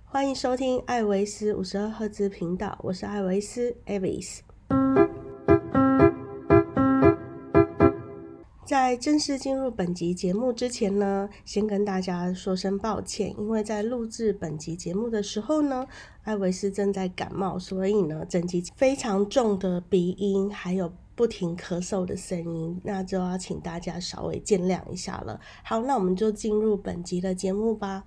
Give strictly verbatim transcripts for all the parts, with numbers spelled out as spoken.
欢迎收听艾维斯五十二赫兹频道，我是艾维斯 Avis。在正式进入本集节目之前呢，先跟大家说声抱歉，因为在录制本集节目的时候呢，艾维斯正在感冒，所以呢，整集非常重的鼻音，还有不停咳嗽的声音，那就要请大家稍微见谅一下了。好，那我们就进入本集的节目吧。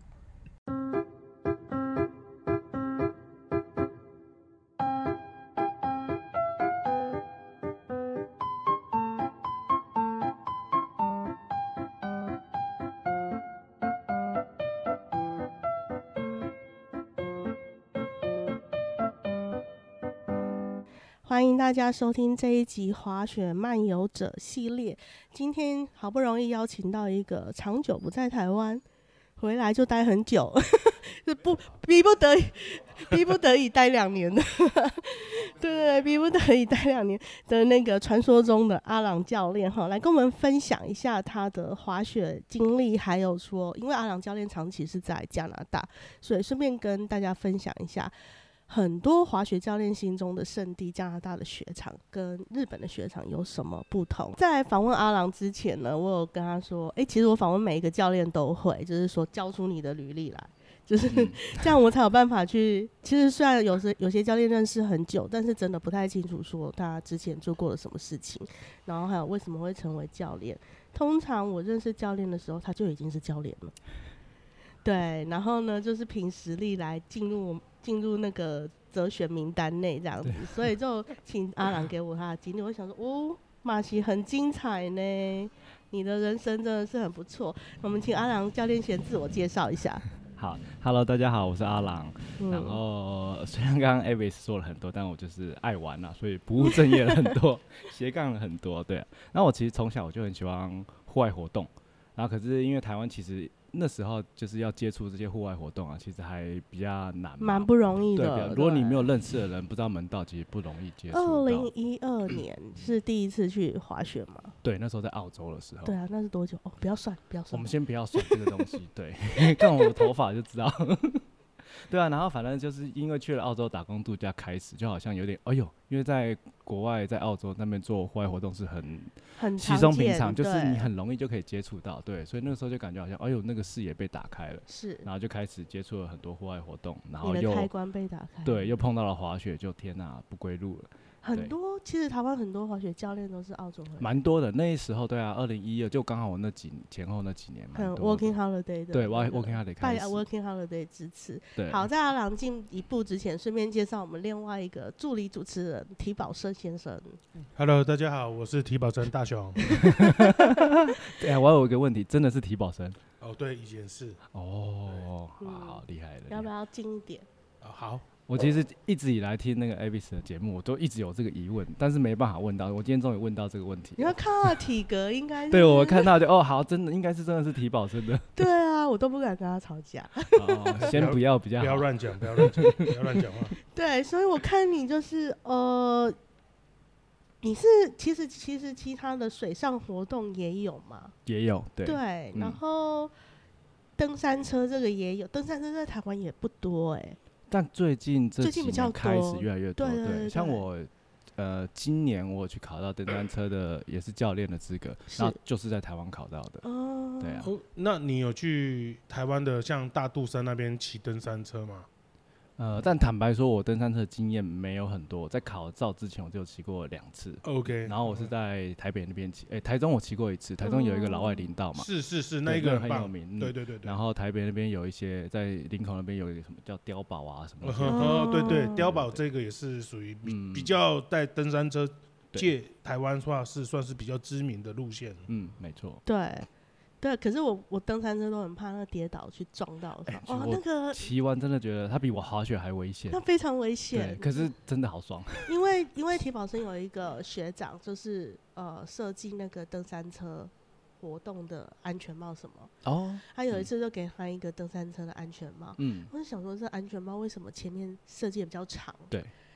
欢迎大家收听这一集滑雪漫游者系列。今天好不容易邀请到一个长久不在台湾，回来就待很久，是不逼不得已，逼不得已待两年的，对对对，逼不得已待两年的那个传说中的阿朗教练哈，来跟我们分享一下他的滑雪经历，还有说，因为阿朗教练长期是在加拿大，所以顺便跟大家分享一下。很多滑雪教练心中的圣地加拿大的雪场跟日本的雪场有什么不同？在访问阿郎之前呢，我有跟他说，哎、欸，其实我访问每一个教练都会，就是说交出你的履历来，就是这样我才有办法去。其实虽然有时有些教练认识很久，但是真的不太清楚说他之前做过了什么事情，然后还有为什么会成为教练。通常我认识教练的时候，他就已经是教练了。对，然后呢，就是凭实力来进入进入那个择选名单内这样子，所以就请阿朗给我他的经历。我想说，哦，马西很精彩呢，你的人生真的是很不错。我们请阿朗教练先自我介绍一下。 好 ，Hello， 大家好，我是阿朗。嗯、然后虽然刚刚 Avis 说了很多，但我就是爱玩啦、啊，所以不务正业了很多，斜杠了很多，对、啊。那我其实从小我就很喜欢户外活动，然后可是因为台湾其实那时候就是要接触这些户外活动啊，其实还比较难， 蛮不容易的。 对，如果你没有认识的人，不知道门道，其实不容易接触到。 二零一二年是第一次去滑雪吗？ 对，那时候在澳洲的时候。 对啊，那是多久？哦，不要算，不要算。 我们先不要算这个东西，对，看我的头发就知道。对啊，然后反正就是因为去了澳洲打工度假开始，就好像有点哎呦，因为在国外在澳洲那边做户外活动是很很稀松平常，就是你很容易就可以接触到，对，所以那个时候就感觉好像哎呦那个视野被打开了， 是， 然后就开始接触了很多户外活动，然后又你的开关被打开， 对，又碰到了滑雪，就天哪，不归路了。 很多，其实台湾很多滑雪教练都是澳洲回来， 蛮多的。那时候对啊，二零一二就刚好我那几前后那几年， 很 working holiday 的， 对 working holiday 开始， 拜 working holiday 支持。 对， 好，在阿朗进一步之前，顺便介绍我们另外一个助理主持人提保生先生。 Hello， 大家好，我是提保生大雄。 对啊，我有一个问题，真的是提保生？ 哦，对，以前是。 哦，好好厉害的。 要不要近一点？ 哦，好。 我其实一直以来听那个 Avis 的节目，我都一直有这个疑问，但是没办法问到。我今天终于问到这个问题。 你要看到的体格应该是对，我看到就哦，好，真的应该是真的是提保生的。 对啊，我都不敢跟他吵架。 哦，先不要比较好， 不要乱讲，不要乱讲，不要乱讲话。 对，所以我看你就是呃，你是其实其实其他的水上活动也有嘛？ 也有，对。 对，嗯、然后登山车这个也有，登山车在台湾也不多哎、欸。 但最近这几年开始越来越多， 对, 对, 对, 对， 像我，呃，今年我去考到登山车的也是教练的资格，然后就是在台湾考到的。哦，对啊、 哦。那你有去台湾的像大肚山那边骑登山车吗？ 呃，但坦白说，我登山车的经验没有很多。在考照之前，我就骑过两次。 OK。 然后我是在台北那边骑，哎、欸，台中我骑过一次。台中有一个老外林道嘛， 是是是，那一个很有名。 嗯、对对对对。 然后台北那边有一些，在林口那边有一个什么叫碉堡啊什么的。 哦，对对，碉堡这个也是属于比、嗯、比较在登山车界台湾话是算是比较知名的路线。 嗯，没错。 对。对，可是我我登山车都很怕那跌倒去撞到它、欸。哦，那个骑完真的觉得它比我滑雪还危险。 那非常危险。 对，可是真的好爽。 因为因为提保生有一个学长，就是呃设计那个登山车活动的安全帽什么。哦。他有一次就给他一个登山车的安全帽。嗯。我就想说，这安全帽为什么前面设计也比较长？ 对。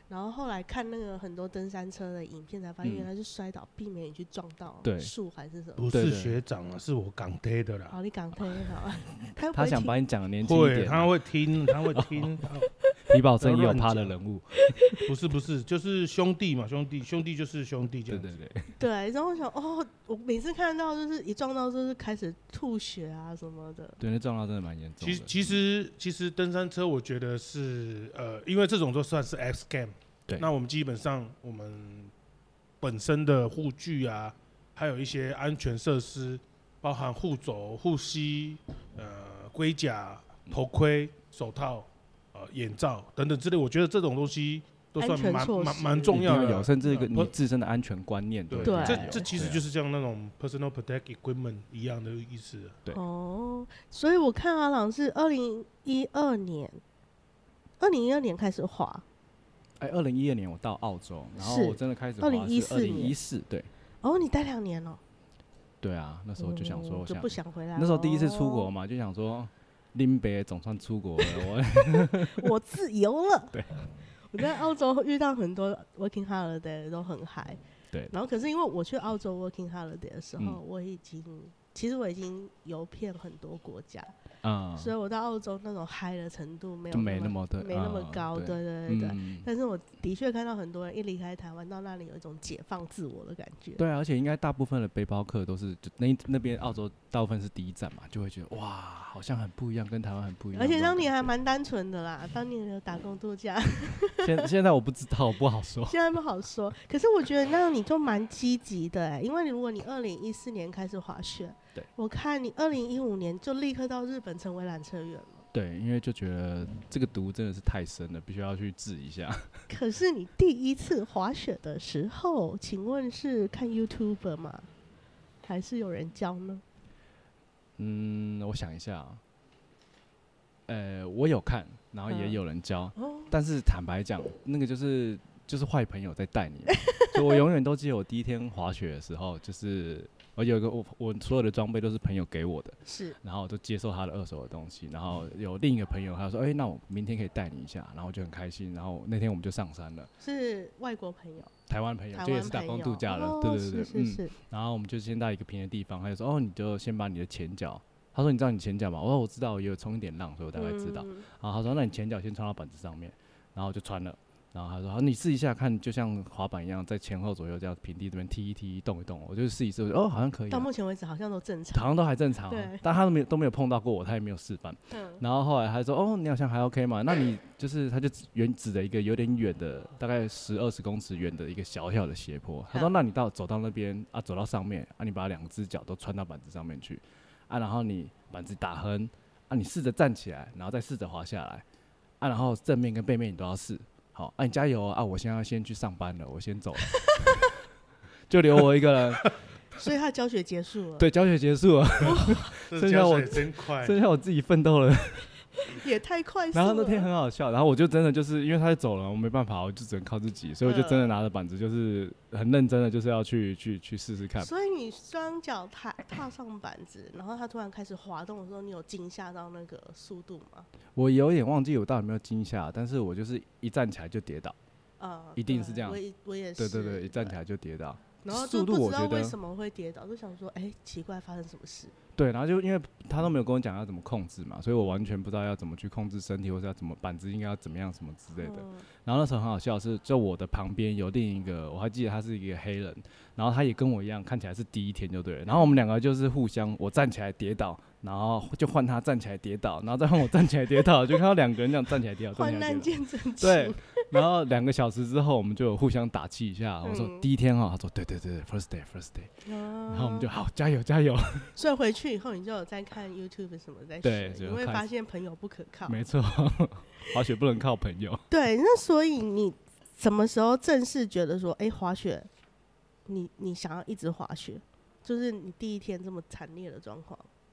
然后后来看那个很多登山车的影片，才发现原来是摔倒，避免你去撞到树还是什么。 不是学长啊，是我港推的啦。 好，你港推好。他他想把你讲的年轻一点， 他会听，他会听。 皮宝生也有他的人物， 不是不是，就是兄弟嘛，兄弟兄弟就是兄弟这样子。 对对对。 对，然后我想，哦，我每次看到就是一撞到就是开始吐血啊什么的。 对，那撞到真的蛮严重的。 其实其实其实登山车，我觉得是呃，因为这种都算是 X game。 对。 那我们基本上我们本身的护具啊，还有一些安全设施，包含护肘、护膝、呃龟甲、头盔、手套。呃，眼罩等等之类，我觉得这种东西都算蛮蛮蛮重要的， 有甚至一个你自身的安全观念。 对，这这其实就是像那种 personal protect equipment 一样的意思。 对。 哦，所以我看阿朗是二零一二年，二零一二年开始滑。 哎，二零一二年我到澳洲，然后我真的开始滑是二零一四，对。 哦，你待两年了。 对啊，那时候就想说， 就不想回来。 那时候第一次出国嘛，就想说。林北总算出国了， 我我自由了。 对， 我在澳洲遇到很多 working holiday 都很嗨。 对， 然后可是因为我去澳洲 working holiday 的时候， 嗯、 我已经其实我已经游遍很多国家， 嗯， 所以我到澳洲那种嗨的程度没有就没那么的没那么高， 嗯、 对对对对。 嗯、 但是我的确看到很多人一离开台湾到那里有一种解放自我的感觉。 对啊，而且应该大部分的背包客都是就那那边澳洲大部分是第一站嘛，就会觉得哇，好像很不一样，跟台湾很不一样。 而且当年还蛮单纯的啦，当年有打工度假。 现现在我不知道，我不好说。 现在不好说，可是我觉得那样你就蛮积极的哎、欸，因为如果你二零一四年开始滑雪， 对， 我看你二零一五年就立刻到日本成为缆车员了。 对，因为就觉得这个毒真的是太深了，必须要去治一下。 可是你第一次滑雪的时候，请问是看 YouTuber 吗？还是有人教呢？ 嗯，我想一下、啊，呃，我有看，然后也有人教，嗯哦、但是坦白讲，那个就是就是坏朋友在带你。所以我永远都记得我第一天滑雪的时候，就是我有一个我我所有的装备都是朋友给我的， 是， 然后我就接受他的二手的东西，然后有另一个朋友他说，哎、欸，那我明天可以带你一下，然后我就很开心，然后那天我们就上山了。 是外国朋友， 台湾朋友，就也是打工度假了，哦、对对对对， 是是是嗯。然后我们就先到一个平的地方，他就说，哦，你就先把你的前脚。他说：“你知道你前脚吗？”我说：“我知道，也有冲一点浪，所以我大概知道。嗯”然后他说：“那你前脚先穿到板子上面。”然后我就穿了。然后他说：“好，你试一下看，就像滑板一样，在前后左右这样平地这边踢一踢，动一动。”我就试一试，我就哦，好像可以、啊。 到目前为止好像都正常， 好像都还正常、啊。 对。 但他都没有都没有碰到过我，他也没有示范。嗯。然后后来他说：“哦，你好像还 OK 嘛？那你就是他就远指着一个有点远的，大概十二十公尺远的一个小小的斜坡。他说：‘那你到走到那边啊，走到上面啊，你把两只脚都穿到板子上面去。’啊，然後你板子打橫，啊，你試着站起來，然後再試着滑下來，啊，然後正面跟背面你都要試，好，啊，你加油啊！我現在要先去上班了，我先走了，就留我一個人。 所以他教學結束了。 對，教學結束了，剩下我真快， 剩下我自己奮鬥了。 也太快速了。 然後那天很好笑，然後我就真的就是因為他走了，我沒辦法，我就只能靠自己，所以我就真的拿着板子，就是很認真的，就是要去去去試試看。 所以你雙腳踏踏上板子，然後他突然開始滑動的時候，你有驚嚇到那個速度嗎？ 我有點忘記我到底有沒有驚嚇，但是我就是一站起來就跌倒， 呃、 一定是這樣。 我我也是。 對對對，一站起來就跌倒。 然後就不知道為什麼會跌倒，就想說，哎、欸，奇怪，發生什麼事？ 對，然後就因為他都沒有跟我講要怎麼控制嘛，所以我完全不知道要怎麼去控制身體，或者要怎麼板子應該要怎麼樣什麼之類的。嗯、然後那時候很好笑的是，就我的旁邊有另一個，我還記得他是一個黑人，然後他也跟我一樣，看起來是第一天就對了。然後我們兩個就是互相，我站起來跌倒，然後就換他站起來跌倒，然後再換我站起來跌倒，就看到兩個人這樣站起來跌倒， 患難見真情。 對。然後兩個小時之後，我們就有互相打氣一下。我說第一天哈，他說對對對 ，first day，first day。 嗯、 然後我們就好，加油加油。 所以回去以後，你就有在看 YouTube 什麼在學， 對， 你會發現朋友不可靠。 沒錯，滑雪不能靠朋友。 對，那所以你什麼時候正式覺得說，哎、欸，滑雪，你你想要一直滑雪，就是你第一天這麼慘烈的狀況？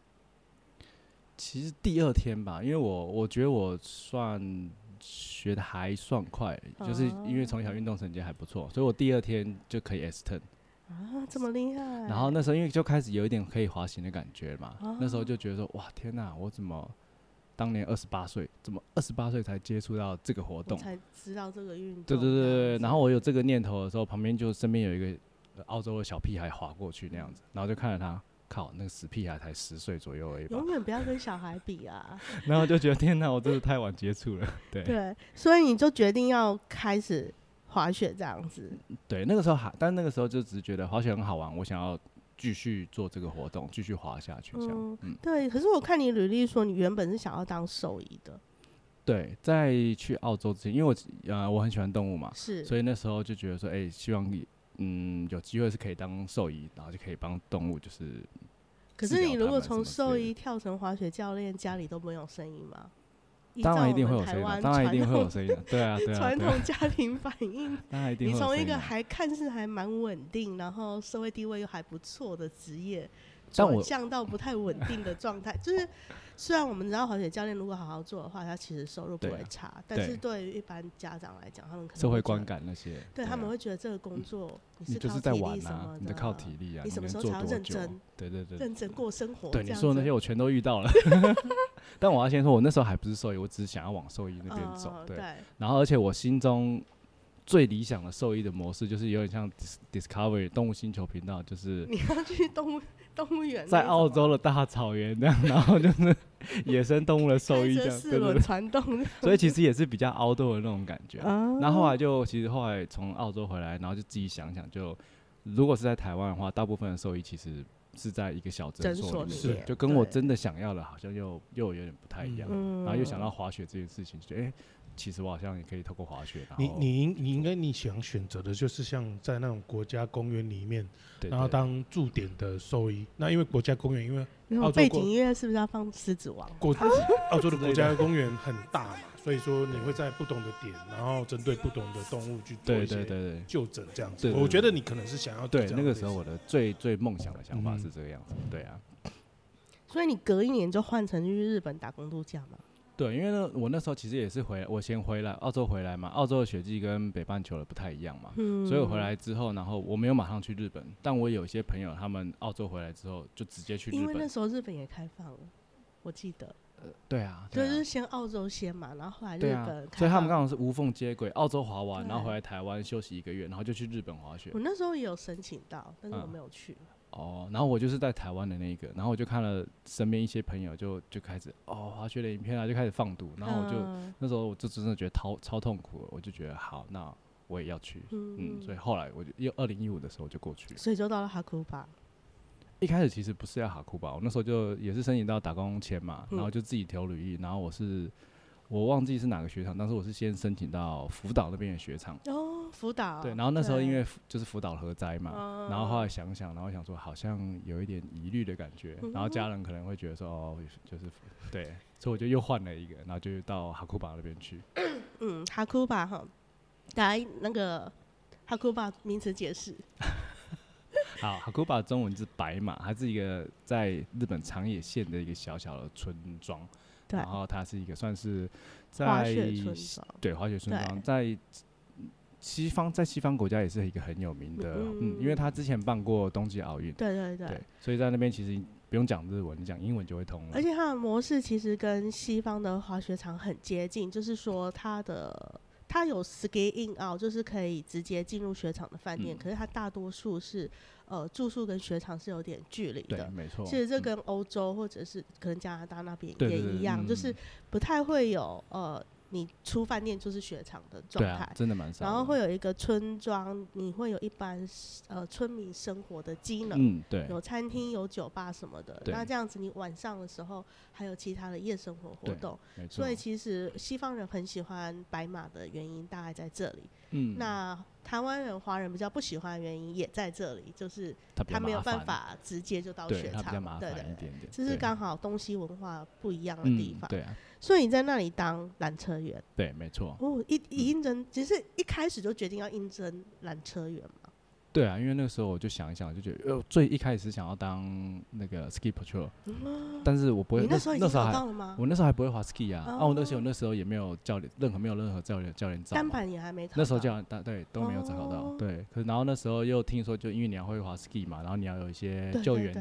其實第二天吧，因為我我覺得我算。學得還算快，就是因為從小運動成績還不錯，所以我第二天就可以 S turn 啊，這麼厲害！ 然後那時候因為就開始有一點可以滑行的感覺嘛，啊、那時候就覺得說哇天哪，我怎麼当年二十八岁，怎么二十八岁才接触到这个活动， 才知道这个运动。 对对对对，然后我有这个念头的时候，旁边就身边有一个澳洲的小屁孩滑过去那样子，然后就看着他，靠，那个死屁孩才十岁左右而已吧， 永远不要跟小孩比啊。 然后就觉得天哪，我真的太晚接触了，对对，所以你就决定要开始滑雪这样子。 对，那个时候还，但那个时候就只是觉得滑雪很好玩，我想要继续做这个活动，继续滑下去这样。嗯，嗯对。可是我看你履历说，你原本是想要当兽医的。 对，在去澳洲之前，因为我呃我很喜欢动物嘛， 是， 所以那时候就觉得说，哎、欸，希望嗯有机会是可以当兽医，然后就可以帮动物就是。 可是你如果从兽医跳成滑雪教练，家里都没有声音吗？ 当然一定会有声音，当然一定会有声音，对啊，对啊， 传统家庭反应， 当然一定会有声音。 你从一个还看似还蛮稳定，然后社会地位又还不错的职业，转向到不太稳定的状态，就是虽然我们知道滑雪教练如果好好做的话，他其实收入不会差，啊、但是对于一般家长来讲，他们可能社会观感那些， 对、啊、他们会觉得这个工作你是靠体力什么的，你就是靠体力啊， 你什么时候才要认真？ 对对对， 认真过生活。 对你说的那些我全都遇到了，但我要先说，我那时候还不是兽医，我只是想要往兽医那边走， 哦、 对, 对。 然后而且我心中最理想的兽医的模式，就是有点像 Discovery 动物星球频道，就是你要去动物动物园， 在澳洲的大草原这样，然后就是野生动物的兽医这样， 四轮传动， 所以其实也是比较outdoor的那种感觉。哦、然后后来就其实后来从澳洲回来，然后就自己想想就，就如果是在台湾的话，大部分的兽医其实是在一个小诊所里面，就跟我真的想要的好像又又有点不太一样。嗯、然后又想到滑雪这件事情，就觉得哎。欸其实我好像也可以透过滑雪。 你你你应该你想选择的就是像在那种国家公园里面，对对然后当驻点的兽医。那因为国家公园，因为澳洲背景音乐是不是要放《狮子王》？ 国澳洲的国家公园很大嘛，所以说你会在不同的点，然后针对不同的动物去做一些就诊这样子。对对对对我觉得你可能是想要对那个时候我的最最梦想的想法是这个样子。嗯、对啊。 所以你隔一年就换成去日本打工度假吗？ 对，因为呢，我那时候其实也是回来，我先回来澳洲回来嘛，澳洲的雪季跟北半球的不太一样嘛，嗯、所以我回来之后，然后我没有马上去日本，但我有一些朋友他们澳洲回来之后就直接去日本， 因为那时候日本也开放了，我记得。 呃，对啊， 对啊就是先澳洲先嘛，然后后来日本开放、啊， 所以他们刚好是无缝接轨，澳洲滑完，然后回来台湾休息一个月，然后就去日本滑雪。 我那时候也有申请到，但是我没有去。嗯哦，然后我就是在台湾的那一个，然后我就看了身边一些朋友就就开始哦滑雪的影片啊，就开始放毒，然后我就、嗯、那时候我就真的觉得超超痛苦了，我就觉得好，那我也要去，嗯, 嗯，所以后来我就又二零一五的时候就过去了， 所以就到了哈库巴。 一开始其实不是要哈库巴，我那时候就也是申请到打工签嘛，然后就自己投履历，然后我是。我忘记是哪个雪场，但是我是先申请到福岛那边的雪场。 哦，福岛。 对，然后那时候因为就是福岛核灾嘛、嗯，然后后来想想，然后想说好像有一点疑虑的感觉、嗯，然后家人可能会觉得说哦，就是对，所以我就又换了一个，然后就到哈库巴那边去。 嗯，哈库巴哈，来那个哈库巴名词解释。 好，哈库巴中文是白马，它是一个在日本长野县的一个小小的村庄。然后它是一个算是在滑雪村庄， 对滑雪村庄，在西方在西方国家也是一个很有名的，嗯，嗯因为他之前办过冬季奥运， 对对 对, 对，所以在那边其实不用讲日文，你讲英文就会通了。 而且它的模式其实跟西方的滑雪场很接近，就是说它的它有 ski in out， 就是可以直接进入雪场的饭店、嗯，可是它大多数是。呃，住宿跟雪场是有点距离的， 对，没错。 其实这跟欧洲或者是可能加拿大那边也一样， 对对对就是不太会有呃，你出饭店就是雪场的状态、 啊，真的蛮少的。 然后会有一个村庄，你会有一般呃村民生活的机能， 嗯，对， 有餐厅、有酒吧什么的。那这样子，你晚上的时候还有其他的夜生活活动，所以其实西方人很喜欢白马的原因大概在这里。嗯，那台湾人、华人比较不喜欢的原因也在这里，就是他没有办法直接就到雪场，对对对，这是刚好东西文化不一样的地方。 嗯、对啊， 所以你在那里当缆车员， 对，没错。 哦，一一应征，其实一开始就决定要应征缆车员嘛。 对啊，因为那个时候我就想一想，就觉得呃，最一开始想要当那个 ski patrol，、嗯、但是我不会。 你那时候已经考到了吗？ 我那时候还不会滑 ski 啊，哦、啊，我那时候那时候也没有教练，任何没有任何教练教练照， 单板也还没考到。 那时候教练对都没有考到，哦、对。可是然后那时候又听说，就因为你要会滑 ski 嘛，然后你要有一些救援的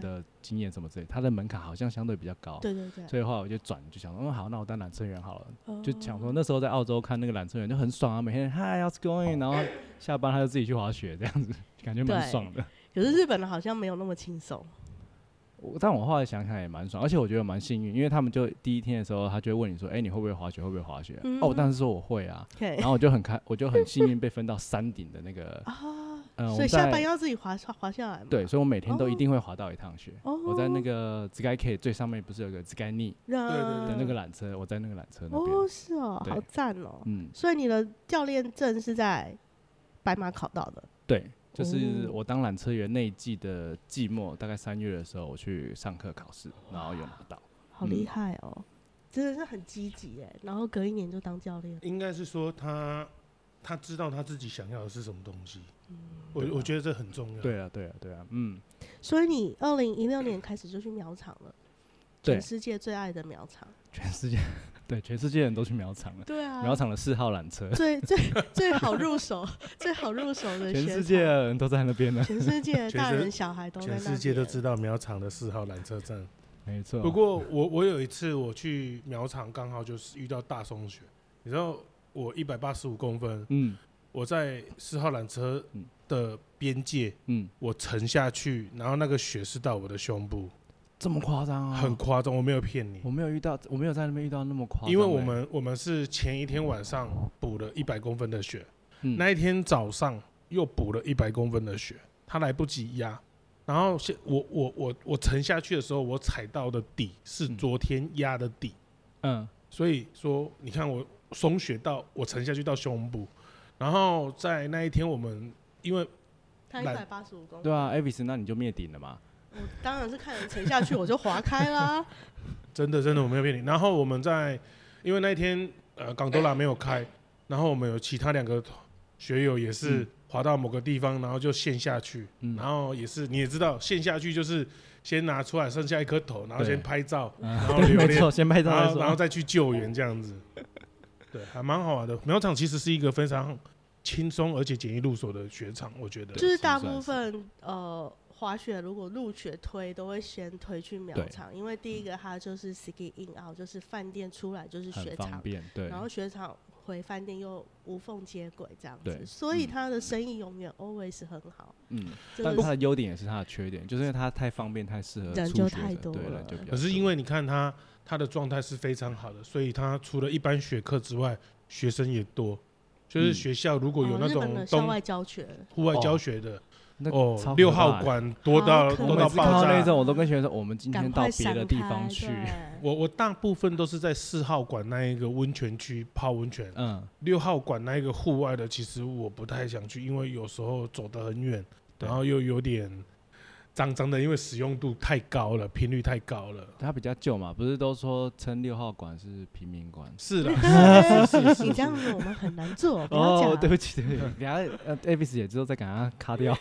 经验什么之类，它的门槛好像相对比较高。 对对对。 所以后来我就转，就想说，嗯，好，那我当缆车员好了。 哦、 就想说那时候在澳洲看那个缆车员就很爽啊，每天 Hi how's going， 然后下班他就自己去滑雪这样子，感觉蛮爽的。 可是日本的好像没有那么轻松。 但我后来想想也蛮爽，而且我觉得蛮幸运，因为他们就第一天的时候，他就会问你说：“哎、欸，你会不会滑雪？会不会滑雪？”嗯、哦，我当时说我会啊， okay. 然后我就很开，我就很幸运被分到山顶的那个啊， 呃， 所以下班要自己滑滑下来吗？ 对，所以我每天都一定会滑到一趟雪。 哦、 我在那个 Sky K 最上面不是有个 Sky Knee 的那个缆车，我在那个缆车那边。 哦，是哦，好赞哦。 嗯， 所以你的教练证是在白马考到的？ 对。就是我当缆车员那一季的季末，大概三月的时候，我去上课考试，然后有拿到。 好厉害哦、嗯，真的是很积极哎。然后隔一年就当教练。 应该是说他他知道他自己想要的是什么东西。嗯，我我觉得这很重要。 对啊，对啊，对啊，嗯。 所以你二零一六年开始就去苗场了，全世界最爱的苗场。 全世界。对，全世界人都去苗场了。 对啊， 苗场的四号缆车最最最好入手、最好入手的。 全世界的人都在那边呢。 全世界的大人小孩都在那边。 全世界都知道苗场的四号缆车站。 没错。 不过我我有一次我去苗场，刚好就是遇到大松雪。你知道我一百八十五公分，嗯，我在四号缆车的边界，嗯，我沉下去，然后那个雪是到我的胸部。 这么夸张啊？ 很夸张，我没有骗你。 我没有遇到，我没有在那边遇到那么夸张、欸。 因为我们我们是前一天晚上补了一百公分的雪、嗯，那一天早上又补了一百公分的雪，它来不及压。然后我我我我沉下去的时候，我踩到的底是昨天压的底，嗯，所以说你看我松雪到我沉下去到胸部，然后在那一天我们因为他一百八十五公分， 对啊 ，Avis， 那你就灭顶了嘛。 我当然是看人沉下去，我就滑开啦。 真的真的我没有骗你。然后我们在，因为那一天呃港多拉没有开，然后我们有其他两个学友也是滑到某个地方，然后就陷下去，嗯、然后也是你也知道陷下去就是先拿出来剩下一颗头，然后先拍照，然后留念， 先拍照， 然后然后再去救援这样子。对，还蛮好玩的。苗场其实是一个非常轻松而且简易入手的雪场，我觉得。 就是大部分呃。滑雪如果入雪推都会先推去苗场，因为第一个它就是 ski in out， 就是饭店出来就是雪场， 对， 然后雪场回饭店又无缝接轨这样子，所以它的生意永远 always 很好。嗯， 但它的优点也是它的缺点，就是因为它太方便太适合人就太多了， 对， 可是因为你看它它的状态是非常好的，所以它除了一般学课之外，学生也多，就是学校如果有那种冬校外教学、 户外教学的。 哦， 六号馆多到多到爆炸那种，我都跟学生说，我们今天到别的地方去。 我我大部分都是在四号馆那一个温泉区泡温泉。嗯，六号馆那一个户外的，其实我不太想去，因为有时候走得很远，然后又有点脏脏的，因为使用度太高了，频率太高了。 它比较旧嘛，不是都说称六号馆是平民馆？ 是的，是是是。 你这样子我们很难做，不要讲。 哦，对不起，对不起，等下呃 Avis 也之后再给他卡掉。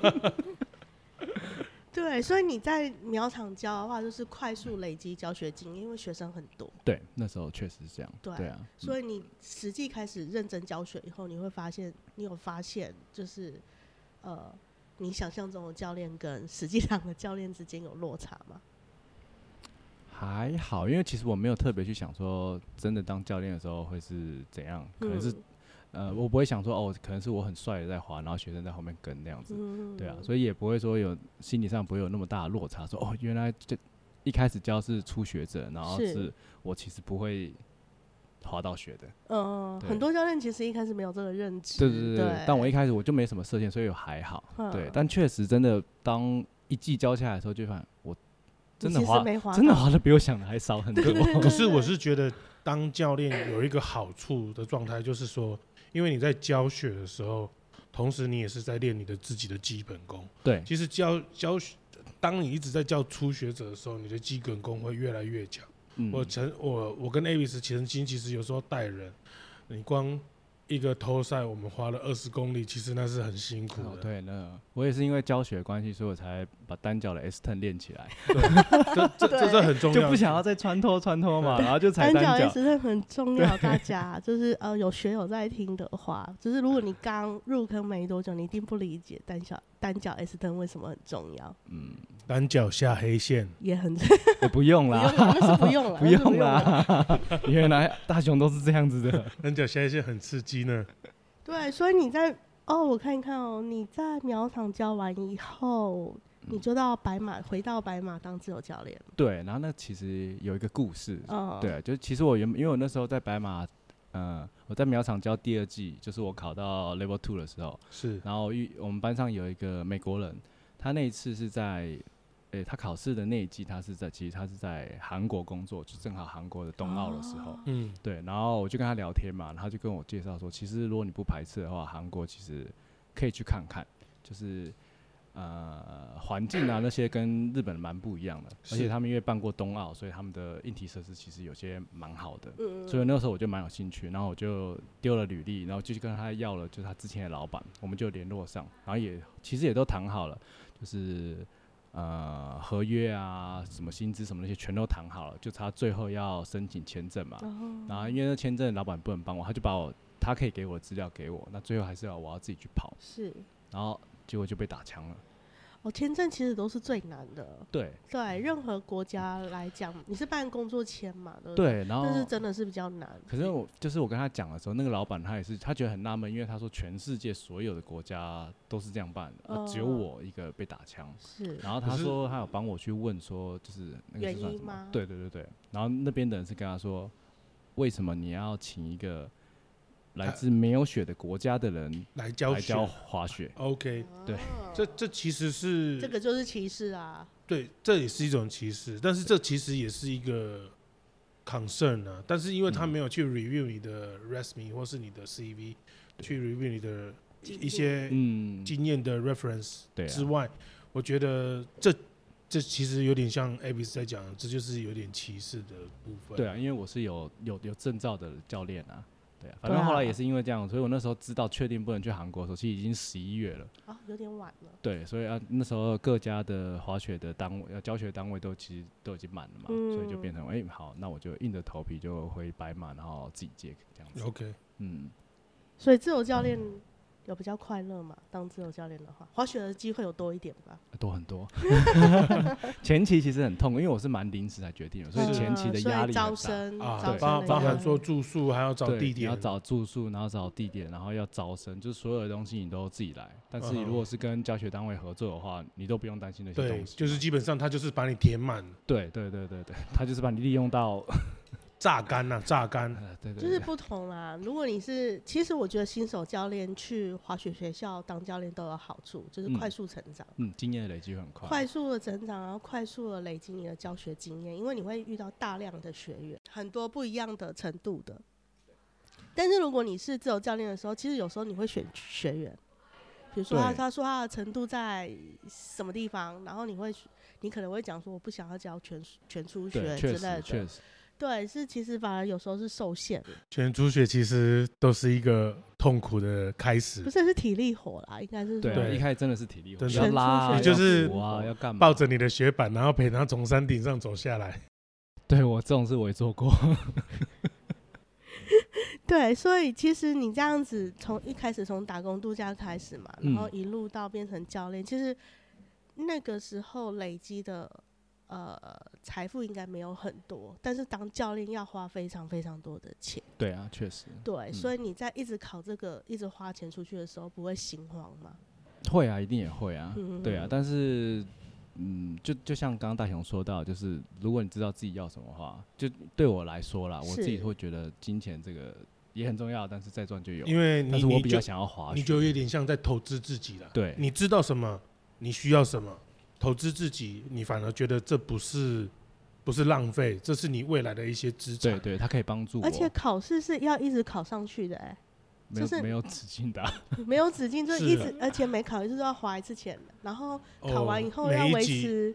对，所以你在苗场教的话，就是快速累积教学经验，因为学生很多。 对，那时候确实是这样。 对, 对啊， 所以你实际开始认真教学以后，你会发现，你有发现就是呃。你想象中的教练跟实际上的教练之间有落差吗？ 还好，因为其实我没有特别去想说，真的当教练的时候会是怎样，可能是、嗯、呃，我不会想说哦，可能是我很帅的在滑，然后学生在后面跟那样子，嗯、对啊，所以也不会说有心理上不会有那么大的落差，说哦，原来就一开始教是初学者，然后是我其实不会滑到雪的， 嗯、呃，很多教练其实一开始没有这个认知， 对对 对, 对，但我一开始我就没什么设限，所以我还好，对，但确实真的当一季教下来的时候，就发现我真的滑， 滑真的滑的比我想的还少很多。 对对对对， 可是我是觉得当教练有一个好处的状态，就是说，因为你在教学的时候，同时你也是在练你的自己的基本功。 对， 其实教教当你一直在教初学者的时候，你的基本功会越来越强。嗯、我曾我我跟 Avis 前期其实有时候带人，你光一个偷赛我们花了二十公里，其实那是很辛苦的。 哦、对，那我也是因为教学关系，所以我才把单脚的 S turn 练起来。 对，这这这这很重要， 就不想要再穿脱穿脱嘛，然后就踩单脚。 脚 S turn 很重要，大家就是呃有学友在听的话，就是如果你刚入坑没多久，你一定不理解单脚单脚 S turn 为什么很重要。 嗯， 单脚下黑线也很我不用啦， 那是不用了， 不用啦。原来大雄都是这样子的， 单脚下黑线很刺激呢。 对，所以你在哦，我看一看哦，你在苗场教完以后，你就到白马，回到白马当自由教练。 对，然后那其实有一个故事， 嗯、 对，就其实我原因为我那时候在白马，呃，我在苗场教第二季，就是我考到 Level Two 的时候， 是， 然后我们班上有一个美国人，他那一次是在。欸、他考试的那一季，他是在其实他是在韩国工作，就正好韩国的冬奥的时候， 嗯， 对，然后我就跟他聊天嘛，然后他就跟我介绍说，其实如果你不排斥的话，韩国其实可以去看看，就是呃环境啊那些跟日本蛮不一样的，而且他们因为办过冬奥，所以他们的硬体设施其实有些蛮好的， 嗯， 所以那时候我就蛮有兴趣，然后我就丢了履历，然后就去跟他要了，就是他之前的老板，我们就联络上，然后也其实也都谈好了，就是。呃，合约啊，什么薪资什么那些全都谈好了，就差最后要申请签证嘛。 哦、 然后因为那签证老板不能帮我，他就把我他可以给我的资料给我，那最后还是要我要自己去跑。 是。 然后结果就被打枪了。 哦，签证其实都是最难的。 对。 对，任何国家来讲，你是办工作签嘛，对不对？ 对， 然后但是真的是比较难。 可是我就是我跟他讲的时候，那个老板他也是他觉得很纳闷，因为他说全世界所有的国家都是这样办的， 哦、 只有我一个被打枪。 是。 然后他说他有帮我去问说，就是那个是算什么？对对对对。然后那边的人是跟他说，为什么你要请一个来自没有雪的国家的人来教来教滑雪 ？OK， 对， 这这其实是这个就是歧视啊。 对，这也是一种歧视，但是这其实也是一个 concern 啊。但是因为他没有去 review 你的 resume 或是你的 C V，、嗯、去 review 你的一些经验的 reference 之外，嗯啊、我觉得这这其实有点像 Avis 在讲，这就是有点歧视的部分。 对啊，因为我是有有有证照的教练啊。对啊，反正后来也是因为这样，所以我那时候知道确定不能去韩国的时候，其实已经十一月了。 哦，有点晚了。 对，所以啊，那时候各家的滑雪的单位、呃教学单位都其实都已经满了嘛，嗯、所以就变成哎、欸，好，那我就硬着头皮就回白马，然后自己接这样子。 OK， 嗯。 所以自由教练有比较快乐嘛？当自由教练的话，滑雪的机会有多一点吧？ 多很多。前期其实很痛，因为我是蛮临时才决定的，所以前期的压力很大。 招生啊，包包含说住宿，还要找地点， 要找住宿，然后找地点，然后要招生，就是所有的东西你都自己来。但是你如果是跟教学单位合作的话，你都不用担心那些东西。 对，就是基本上他就是把你填满。 对对对对对，他就是把你利用到。 榨干呐、啊，榨干、 呃，对 对, 對， 就是不同啦。如果你是，其实我觉得新手教练去滑雪学校当教练都有好处，就是快速成长。 嗯，嗯经验的累积很快。 快速的成长，然后快速的累积你的教学经验，因为你会遇到大量的学员，很多不一样的程度的。但是如果你是自由教练的时候，其实有时候你会选学员，比如说他他说他的程度在什么地方，然后你会你可能会讲说我不想要教全全初学之类的。 确实。 对，是其实反而有时候是受限的。 全初学其实都是一个痛苦的开始， 不是是体力活啦，应该是对、啊，一开始真的是体力活， 要拉、啊， 你就是哇，要干嘛？ 抱着你的雪板，然后陪他从山顶上走下来。 对我这种事我也做过。 对，所以其实你这样子从一开始从打工度假开始嘛，然后一路到变成教练，嗯、其实那个时候累积的。呃，财富应该没有很多，但是当教练要花非常非常多的钱。 对啊，确实。 对、 嗯， 所以你在一直考这个、一直花钱出去的时候，不会心慌吗？ 会啊，一定也会啊。 嗯、 对啊，但是，嗯，就就像刚刚大雄说到，就是如果你知道自己要什么的话，就对我来说啦，我自己会觉得金钱这个也很重要，但是再赚就有。 因为你， 但是我比较想要滑雪， 你就有点像在投资自己了。 对， 你知道什么，你需要什么。投资自己，你反而觉得这不是不是浪费，这是你未来的一些资产。 对对，它可以帮助我。 而且考试是要一直考上去的、欸， 没有、就是没有止境的、啊， 没有止境，就一直，而且每考一次都要花一次钱的，然后考完以后要维持、哦、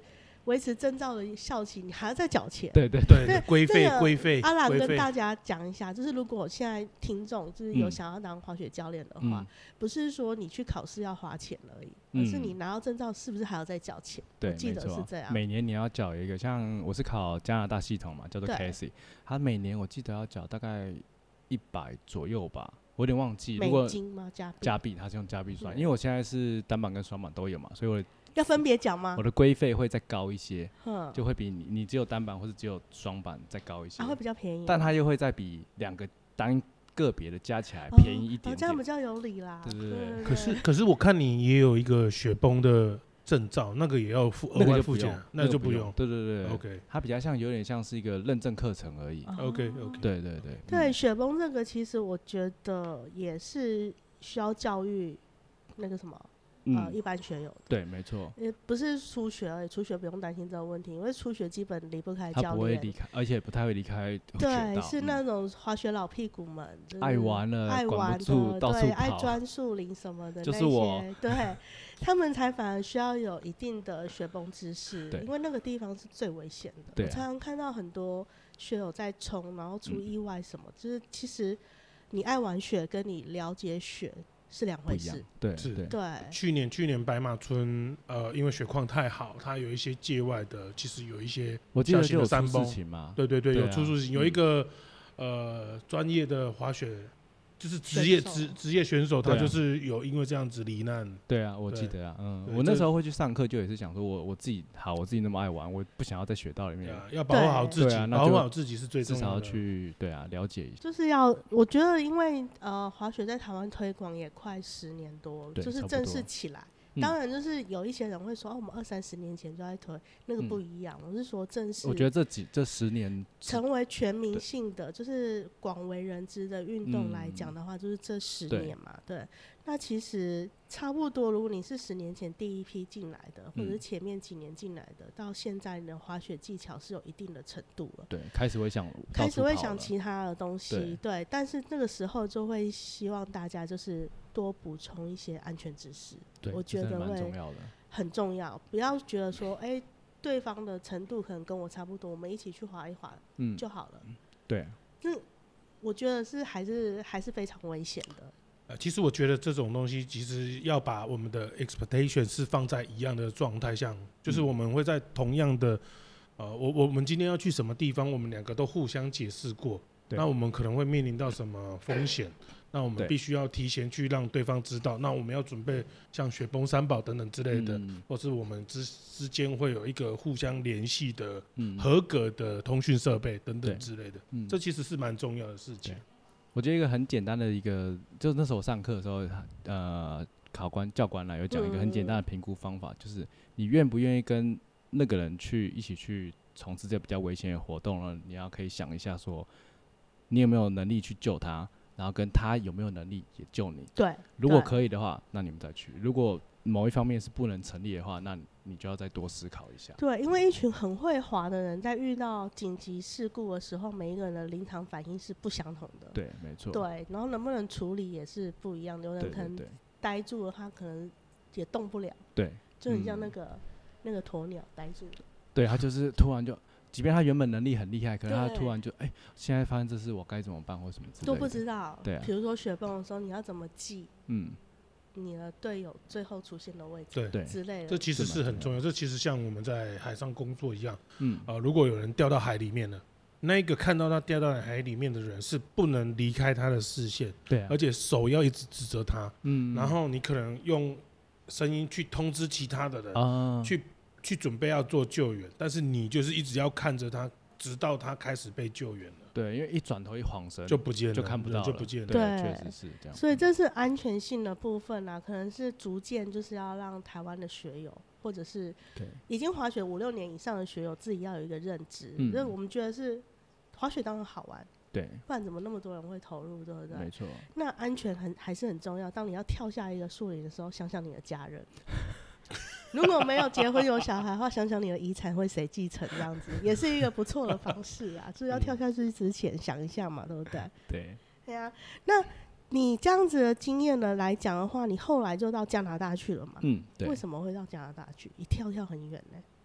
维持证照的效期，你还要再缴钱。 对对对，规费那个规费。 阿兰规费跟大家讲一下，就是如果现在听众就是有想要当滑雪教练的话， 嗯、 不是说你去考试要花钱而已，而是你拿到证照是不是还要再缴钱？ 对， 我记得是这样。 每年你要缴一个，像我是考加拿大系统嘛，叫做 C A S I， 它每年我记得要缴大概一百左右吧。我有点忘记，如果美金吗？加币？ 加币，它是用加币算，因为我现在是单板跟双板都有嘛，所以我的要分别缴吗？ 我的规费会再高一些， 嗯， 就会比你你只有单板或者只有双板再高一些， 啊，会比较便宜， 但它又会再比两个单个别的加起来便宜一点点， 哦，这样比较有理啦。 对对对。 对可是可是我看你也有一个雪崩的证照，那个也要付额外付钱，那就不用。 对对对 ，OK， 它比较像有点像是一个认证课程而已。 OK OK， 对对对。 对，雪崩这个其实我觉得也是需要教育那个什么。呃，一般学友对，没错， 也不是初学而已，初学不用担心这个问题，因为初学基本离不开教练， 他不会离开，而且不太会离开。 对，是那种滑雪老屁股们，就是、 爱玩了， 爱玩的， 对，爱钻树林什么的， 就是我， 对，他们才反而需要有一定的雪崩知识，因为那个地方是最危险的。 对啊、 我常常看到很多学友在冲，然后出意外什么，嗯、就是其实你爱玩雪跟你了解雪是两回事， 对， 是， 对。 去年去年白马村，呃，因为雪况太好，它有一些界外的，其实有一些小型的山崩嘛， 对对对， 对啊、 有出事情，有一个、嗯、呃专业的滑雪，就是职业职职业选手，他就是有因为这样子罹难。 对啊，我记得啊，嗯，我那时候会去上课，就也是想说我我自己好，我自己那么爱玩，我不想要在雪道里面， 啊、要保护好自己， 啊、 保护好自己是最重要的。 至少要去对啊了解一下。 就是要，我觉得因为呃滑雪在台湾推广也快十年多，就是正式起来。当然，就是有一些人会说，哦，我们二三十年前就在推，那个不一样。嗯、我是说，正式。 我觉得这几这十年成为全民性的，就是广为人知的运动来讲的话，嗯、就是这十年嘛。对, 对，那其实差不多。如果你是十年前第一批进来的，或者是前面几年进来的，嗯、到现在你的滑雪技巧是有一定的程度了。 对，开始会想， 开始会想其他的东西。 对, 对，但是那个时候就会希望大家就是多补充一些安全知识。 对， 我觉得会很重要，不要觉得说，哎、欸，对方的程度可能跟我差不多，我们一起去滑一滑就好了。 嗯、对， 这我觉得是还是还是非常危险的。 呃，其实我觉得这种东西，其实要把我们的 expectation 是放在一样的状态下，就是我们会在同样的，呃，我我们今天要去什么地方，我们两个都互相解释过，那我们可能会面临到什么风险。那我们必须要提前去让对方知道，那我们要准备像雪崩三宝等等之类的，嗯、或是我们之之间会有一个互相联系的合格的通讯设备等等之类的，嗯、这其实是蛮重要的事情。 我觉得一个很简单的一个，就是那时候我上课的时候，呃，考官教官来有讲一个很简单的评估方法，嗯、就是你愿不愿意跟那个人去一起去从事这比较危险的活动呢？你要可以想一下说，你有没有能力去救他？然后跟他有没有能力也救你？ 对， 如果可以的话，那你们再去；如果某一方面是不能成立的话，那你就要再多思考一下。 对，因为一群很会滑的人，在遇到紧急事故的时候，每一个人的临场反应是不相同的。 对，没错。 对，然后能不能处理也是不一样的。有人可能呆住了，他可能也动不了。 对， 就很像那个、嗯、那个鸵鸟呆住了。 对，他就是突然就。即便他原本能力很厉害，可是他突然就哎、欸，现在发生这事，我该怎么办或什么之类的都不知道。 对、啊， 比如说雪崩的时候，你要怎么记？ 嗯， 你的队友最后出现的位置， 对之类的， 这其实是很重要。这其实像我们在海上工作一样， 嗯啊、呃，如果有人掉到海里面了，那个看到他掉到海里面的人是不能离开他的视线， 对、啊， 而且手要一直指着他， 嗯， 然后你可能用声音去通知其他的人， 啊， 去去准备要做救援，但是你就是一直要看着他。直到他开始被救援了， 对，因为一转头一晃神就不见了， 就看不到了， 就不见了， 对，确实是这样。 所以这是安全性的部分啊，可能是逐渐就是要让台湾的学友，或者是已经滑雪五六年以上的学友自己要有一个认知，因为、嗯、我们觉得是滑雪当然好玩， 对， 不然怎么那么多人会投入，对不对？ 没错。 那安全很还是很重要。当你要跳下一个树林的时候，想想你的家人。如果没有结婚有小孩的话，想想你的遗产会谁继承，这样子也是一个不错的方式啊。就是要跳下去之前想一下嘛，对不对？ 对。 对啊，那你这样子的经验呢来讲的话，你后来就到加拿大去了嘛？ 嗯，对。 为什么会到加拿大去？一跳跳很远呢？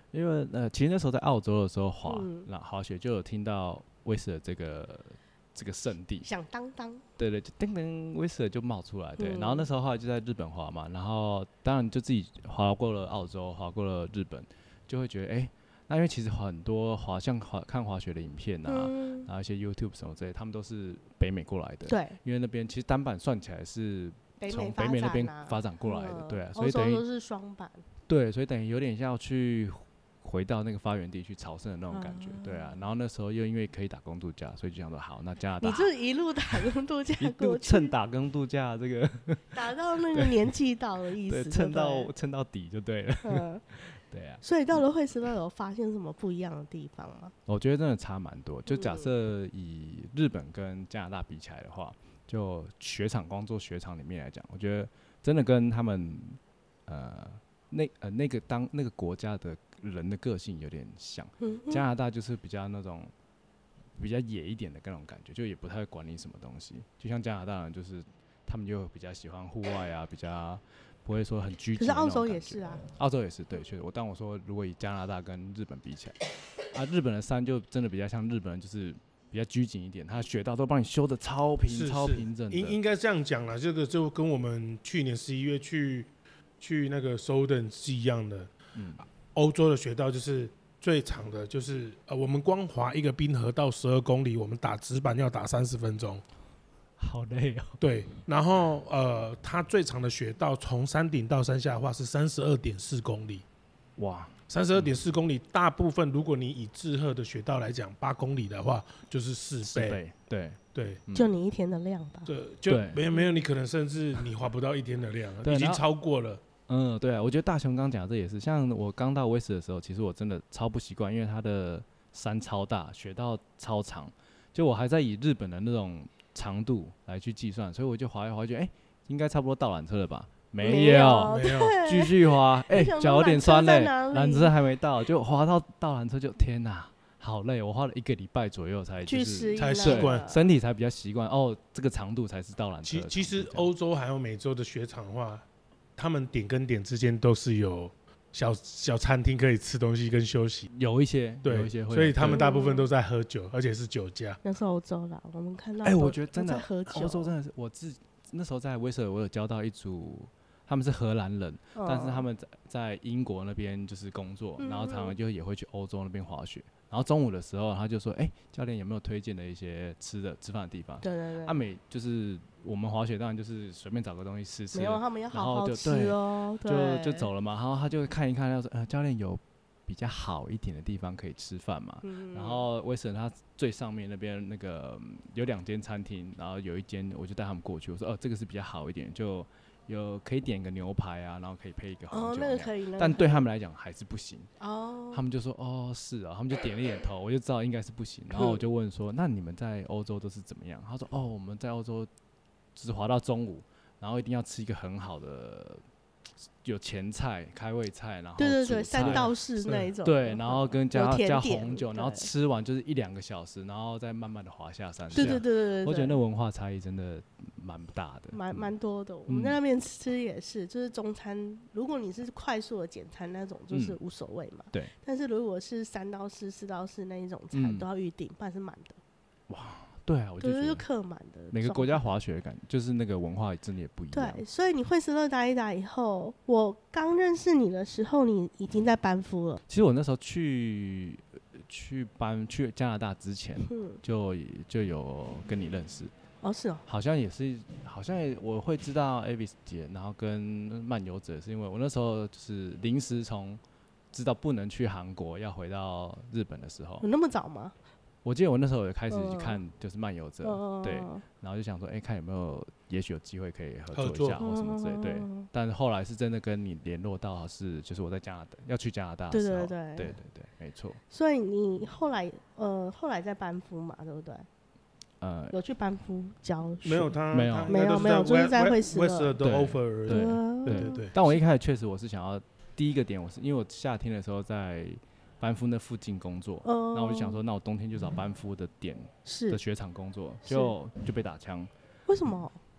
因为呃，其实那时候在澳洲的时候滑， 嗯那、滑雪就有听到威斯的这个这个圣地， 响当当， 对对，就叮叮，威斯就冒出来，对。 嗯然后那时候后来就在日本滑嘛，然后当然就自己滑过了澳洲，滑过了日本，就会觉得哎、欸，那因为其实很多滑像滑看滑雪的影片啊， 嗯， 然后一些 YouTube 什么之类，他们都是北美过来的， 对， 因为那边其实单板算起来是北从美北美那边啊发展过来的， 嗯对啊，所欧以等于洲都是双板， 对，所以等于有点像要去回到那个发源地去朝圣的那种感觉， 嗯对啊。然后那时候又因为可以打工度假，所以就想说好，那加拿大你这一路打工度假一路过去， 趁打工度假这个， 打到那个年纪到的意对， 思， 蹭到对蹭到底就对了， 不对嗯， 对啊。 所以到了惠斯勒有发现什么不一样的地方吗？ 我觉得真的差蛮多。就假嗯设以日本跟加拿大比起来的话，就雪场光做雪场里面来讲，我觉得真的跟他们呃那呃那个当那个国家的人的个性有点像。 嗯哼加拿大就是比较那种比较野一点的那种感觉，就也不太会管你什么东西。就像加拿大人，就是他们就比较喜欢户外啊，比较不会说很拘谨。 可是澳洲也是啊， 澳洲也是对，确实。我当我说如果以加拿大跟日本比起来，啊，日本的山就真的比较像日本人，就是比较拘谨一点，他的雪道都帮你修的超平、超是是平整的。 应应该这样讲啦，这个就跟我们去年十一月去去那个 Soden 是一样的。 嗯， 欧洲的雪道就是最长的，就是呃，我们光滑一个冰河到十二公里，我们打直板要打三十分钟。 好累哦。 对，然后呃，它最长的雪道从山顶到山下的话是三十二点四公里。 哇， 三十二点四公里，大部分如果你以志贺的雪道来讲，八公里的话就是四倍。 四倍，对， 对嗯就你一天的量吧。 对，就对没有没有，你可能甚至你滑不到一天的量，已经对然后超过了。 嗯，对啊，我觉得大雄刚讲的这也是，像我刚到威斯的时候，其实我真的超不习惯，因为它的山超大，雪道超长，就我还在以日本的那种长度来去计算，所以我就滑一滑，觉得哎、欸，应该差不多到缆车了吧？没有， 没有， 继续滑，哎、 我想说脚有点酸嘞， 缆车在哪里缆车还没到，就滑到到缆车就天哪，好累，我花了一个礼拜左右才就是去适应才那个习惯身体才比较习惯，哦，这个长度才是到缆车的长度。 其其实这样欧洲还有美洲的雪场的话，他们点跟点之间都是有小小餐厅可以吃东西跟休息。 有一些，有对一些，会有， 所以他们对大部分都在喝酒，而且是酒驾。 那是欧洲啦，我们看到哎、 都我觉得真的都在喝酒， 欧洲真的是，我自那时候在威瑟尔，我有交到一组，他们是荷兰人， 嗯， 但是他们在在英国那边就是工作， 嗯然后常常就也会去欧洲那边滑雪。然后中午的时候，他就说：“哎、教练有没有推荐的一些吃的吃饭的地方？” 对对对， 阿美就是我们滑雪，当然就是随便找个东西吃吃， 没有他们要然好好后就对吃哦， 就对就走了嘛。然后他就看一看，他说：“呃，教练有比较好一点的地方可以吃饭嘛？” 嗯然后威森他最上面那边那个嗯有两间餐厅，然后有一间我就带他们过去，我说：“哦，这个是比较好一点，就有可以点个牛排啊，然后可以配一个红哦酒。” 那个可以，那个但对可以他们来讲还是不行， 哦， 他们就说：“哦，是啊。”他们就点了一点头，我就知道应该是不行。然后我就问说：“那你们在欧洲都是怎么样？”他说：“哦，我们在欧洲只滑到中午，然后一定要吃一个很好的，有前菜、开胃菜，然后对对对， 主菜三道式那一种， 对，然后跟加有甜加点红酒，然后对吃完就是一两个小时，然后再慢慢的滑下山。 对对这样对对对， 我觉得那对文化差异真的蛮大的， 蛮嗯蛮多的。我们在那边吃也是，就是中餐，如果你是快速的简餐那种，就是无所谓嘛。 对。 但是如果是三道式、四道式那一种菜， 嗯都要预定，不然是满的。 对啊，我就对，就觉得客满的。 每个国家滑雪的感觉，就是那个文化真的也不一样。 对，所以你惠斯勒打一打以后，我刚认识你的时候，你已经在班夫了。 其实我那时候去去班去加拿大之前， 嗯， 就就有跟你认识， 哦，是哦， 好像也是，好像也我会知道 Avis 姐，然后跟漫游者，是因为我那时候就是临时从知道不能去韩国，要回到日本的时候， 有那么早吗？ 我记得我那时候有开始去嗯看就是漫游者， 嗯对，然后就想说，哎、看有没有也许有机会可以合合作作一下或什么之类，对。 嗯但是后来是真的跟你联络到是，就是我在加拿大要去加拿大的对时候， 对对对对对，没错。 所以你后来呃后来在班夫嘛，对不对？ 呃， 有去班夫教学？ 没有他没有他没有没有就是在惠斯勒威斯勒的对 offer 而已。 对嗯对对对， 但我一开始确实我是想要第一个点，我是因为我夏天的时候在班夫那附近工作， 嗯那我就想说，那我冬天就找班夫的点是的雪场工作， 是就就被打枪。 为什么？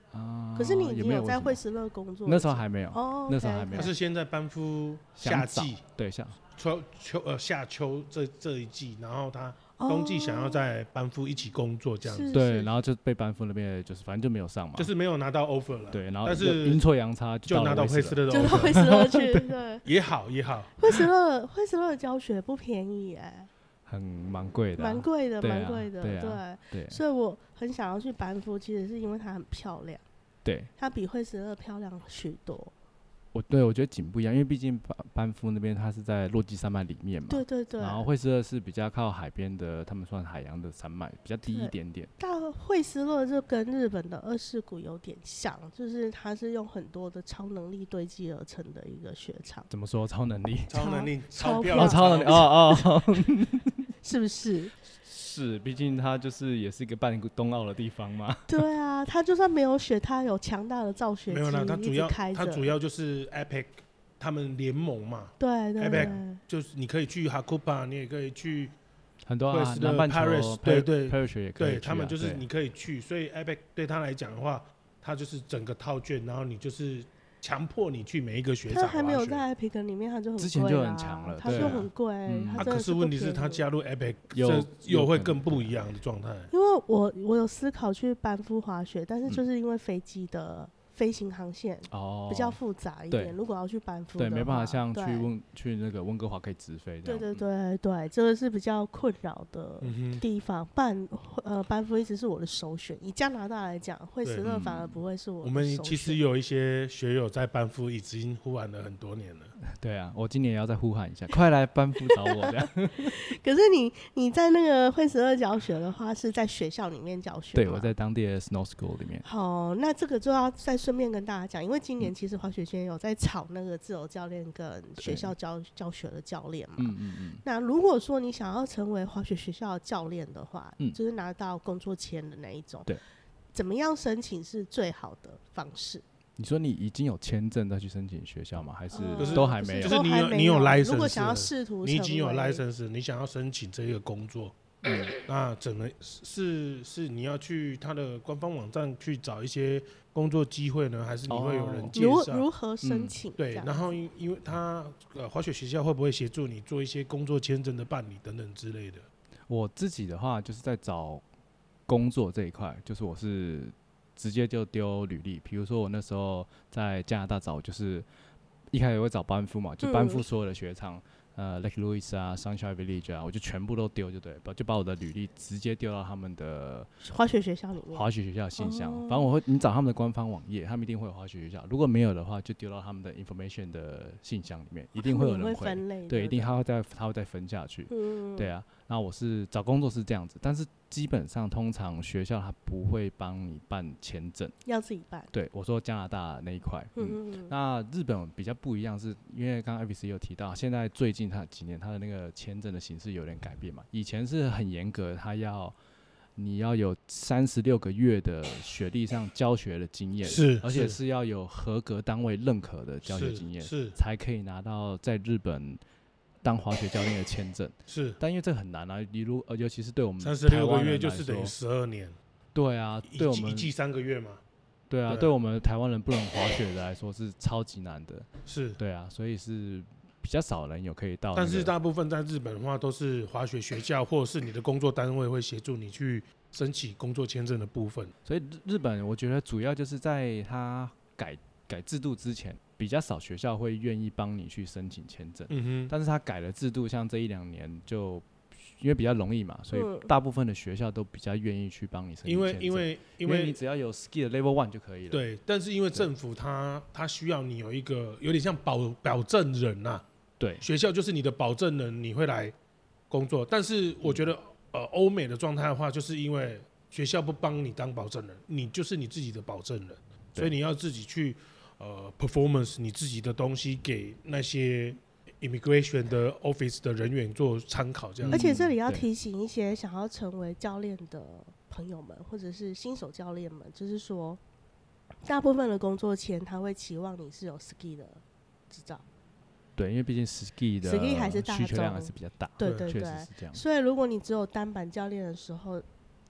啊， 可是你已经也没有在惠斯勒工作， 那时候还没有， 哦， 那时候还没有。 他是先在班夫夏季， 对夏秋秋呃夏秋这这一季，然后他冬季想要在班夫一起工作这样子， 对，然后就被班夫那边就是反正就没有上嘛， 就是没有拿到 offer 了， 对，然后但是阴错阳差就拿到惠斯勒的 offer，就到惠斯勒去，对， 也好也好， 惠斯勒惠斯勒的教学不便宜哎。 很蛮贵的、啊， 蛮贵的，蛮啊、 贵的， 对、啊、 对, 对， 所以我很想要去班夫，其实是因为它很漂亮， 对， 它比惠斯勒漂亮许多。 我对我觉得景不一样，因为毕竟班班夫那边它是在落基山脉里面嘛， 对对对， 然后惠斯勒是比较靠海边的，他们算海洋的山脉，比较低一点点。 但惠斯勒就跟日本的二世谷有点像，就是它是用很多的超能力堆积而成的一个雪场。 怎么说超能力？ 超能力， 超漂亮， 哦，超能力，哦哦， 是不是？ 是，毕竟它就是也是一个办冬奥的地方嘛。 对啊，它就算没有雪，它有强大的造雪机， 没有啦，它主要它主要就是 E P E C 他们联盟嘛。 对对 ，E P E C 就是你可以去哈库巴，你也可以去很多啊，南半球 Paris， 对对 ，Paris 也可以去、啊， 对他们就是你可以去，所以 E P E C 对他来讲的话，他就是整个套券，然后你就是强迫你去每一个雪场。 他还没有在 Epic 里面，他就很贵啦， 之前就很强了， 他就很贵。 嗯、 他啊，可是问题是，他加入 Epic 又又会更不一样的状态。 因为我我有思考去班夫滑雪，但是就是因为飞机的飞行航线比较复杂一点， 哦、 如果要去班夫， 对，没办法像去温去那个温哥华可以直飞这样。 对对对对，这个是比较困扰的地方。不然呃，班夫一直是我的首选。以加拿大来讲，惠斯勒反而不会是我的首选。 我们其实有一些学友在班夫已经呼喊了很多年了。 对啊，我今年也要再呼喊一下，快来班夫找我这样。 可是你你在那个惠斯勒教学的话，是在学校里面教学吗？ 对，我在当地的 Snow School 里面。 好，那这个就要再顺便跟大家讲，因为今年其实滑雪圈有在炒那个自由教练跟学校教教学的教练嘛。 嗯嗯嗯。 那如果说你想要成为滑雪学校的教练的话， 嗯， 就是拿到工作签的那一种， 对， 怎么样申请是最好的方式？ 你说你已经有签证再去申请学校吗？还是呃、 都还没有？ 就是你有你有 license， 如果想要试图， 你已经有 license， 你想要申请这个工作，嗯，那怎么是是你要去他的官方网站去找一些工作机会呢，还是你会有人介绍？ 如如何申请？ 嗯、对，然后因为他呃滑雪学校会不会协助你做一些工作签证的办理等等之类的？ 我自己的话就是在找工作这一块，就是我是直接就丢履历，比如说我那时候在加拿大找，就是一开始会找班夫嘛，就班夫所有的雪场。嗯呃 ，Lake Louise 啊 ，Sunshine Village 啊，我就全部都丢就对了，就把我的履历直接丢到他们的滑雪学校里面， 滑雪学校的信箱。哦、反正我会，你找他们的官方网页，他们一定会有滑雪学校。如果没有的话，就丢到他们的 information 的信箱里面，一定会有人回。 会分类， 对，一定他会再他会再分下去。嗯，对啊。那我是找工作是这样子，但是基本上通常学校他不会帮你办签证， 要自己办。 对，我说加拿大那一块。嗯, 嗯那日本比较不一样是，是因为刚刚 Avis 有提到，现在最近他几年他的那个签证的形式有点改变嘛，以前是很严格，他要你要有三十六个月的学历上教学的经验， 是， 而且是要有合格单位认可的教学经验， 是才可以拿到在日本当滑雪教练的签证。 是， 但因为这很难啊，例如呃，尤其是对我们三十六个月就是等于十二年。 对啊，对我们一季三个月嘛。 对啊，对我们台湾人不能滑雪的来说是超级难的。 是， 对啊，所以是比较少人有可以到、那個。 但是大部分在日本的话，都是滑雪学校或者是你的工作单位会协助你去申请工作签证的部分。 所以日本我觉得主要就是在他改改制度之前，比较少学校会愿意帮你去申请签证。 嗯哼。 但是他改了制度，像这一两年就因为比较容易嘛，所以大部分的学校都比较愿意去帮你申请签证。 因为因为因为你只要有 ski 的 level one 就可以了。 对，但是因为政府他他需要你有一个有点像保保证人呐、啊。 对， 学校就是你的保证人，你会来工作。但是我觉得，呃，欧美的状态的话，就是因为学校不帮你当保证人，你就是你自己的保证人，所以你要自己去呃 performance 你自己的东西给那些 immigration 的 office 的人员做参考，这样。 而且这里要提醒一些想要成为教练的朋友们，或者是新手教练们，就是说，大部分的工作签他会期望你是有 ski 的执照。 对，因为毕竟 ski 的需求量还是比较大， 对对对， 确实是这样。 所以如果你只有单板教练的时候，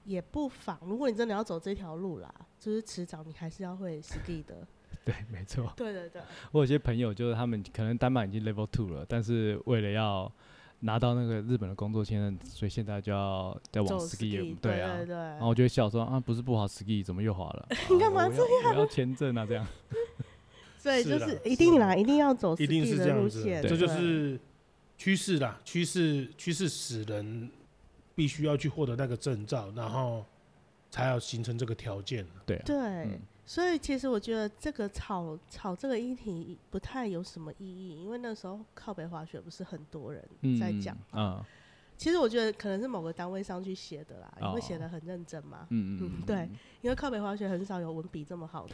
也不妨，如果你真的要走这条路啦，就是迟早你还是要会 ski 的。 对，没错。 对对对。 我有些朋友就是他们可能单板已经 level two 了，但是为了要拿到那个日本的工作签证，所以现在就要再往 ski， 对啊， 对对对。 然后我就会笑说啊，不是不滑 ski， 怎么又滑了？ 你干嘛这样？ 我要签证啊，这样。 对，就是一定啦，一定要走 ski 的路线，这就是趋势啦，趋势趋势使人必须要去获得那个证照，然后才要形成这个条件。 对啊， 对。 嗯， 所以其实我觉得这个炒炒这个议题不太有什么意义，因为那时候靠北滑雪不是很多人在讲、嗯嗯、其实我觉得可能是某个单位上去写的啦，因为写得很认真嘛。嗯 嗯, 嗯对，因为靠北滑雪很少有文笔这么好的。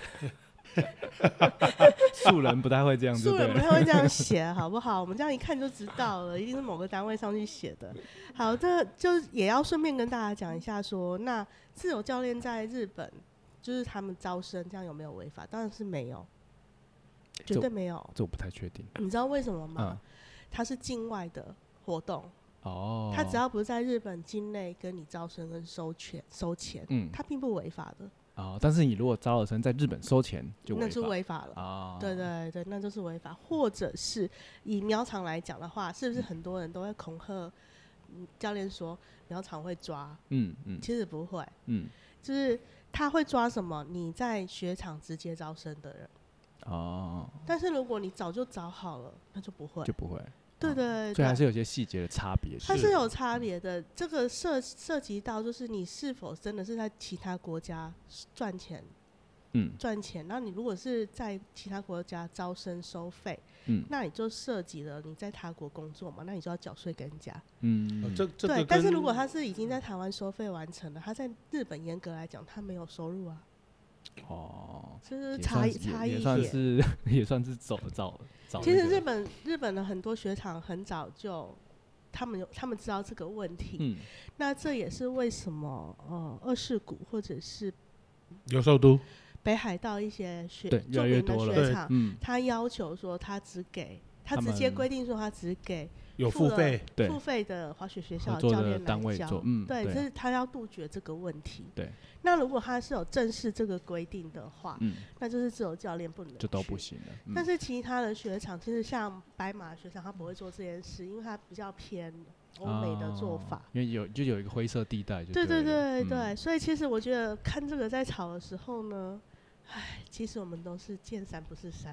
素人不太会这样子， 素人不太会这样写，好不好？我们这样一看就知道了，一定是某个单位上去写的。好，这就也要顺便跟大家讲一下说，那自由教练在日本就是他们招生，这样有没有违法？当然是没有，绝对没有。 这我不太确定。 你知道为什么吗？嗯、它是境外的活动。 哦。 它只要不是在日本境内跟你招生跟收钱收钱，嗯，它并不违法的。 哦，但是你如果招了生在日本收钱就违法， 那就违法了。哦，对对对，那就是违法。或者是以苗场来讲的话，是不是很多人都会恐吓教练说苗场会抓？嗯嗯，其实不会。嗯，就是他会抓什么？你在雪场直接招生的人。哦。但是如果你早就找好了，那就不会。 就不会。 对对 对, 对， 所以还是有些细节的差别。 它是有差别的，这个涉涉及到就是你是否真的是在其他国家赚钱，嗯，赚钱。然后你如果是在其他国家招生收费，嗯，那你就涉及了你在他国工作嘛，那你就要缴税给人家。嗯，哦、这这个对。但是如果他是已经在台湾收费完成了，他在日本严格来讲他没有收入啊。 哦， 就是差差异点， 也算是也算是走早早。 其实日本日本的很多雪场很早就他们有他们知道这个问题，嗯，那这也是为什么呃二世谷或者是有寿都北海道一些雪对越来越多了雪场，嗯，他要求说他只给他直接规定说他只给有付费付费的滑雪学校教练来教，嗯，对，这是他要杜绝这个问题。 对， 那如果他是有正式这个规定的话，嗯，那就是自由教练不能去， 就都不行了。 嗯、但是其他的雪场，其实像白马雪场，他不会做这件事，因为他比较偏欧美的做法， 哦、因为有就有一个灰色地带就对。对对对对、嗯，所以其实我觉得看这个在吵的时候呢，唉，其实我们都是见山不是山。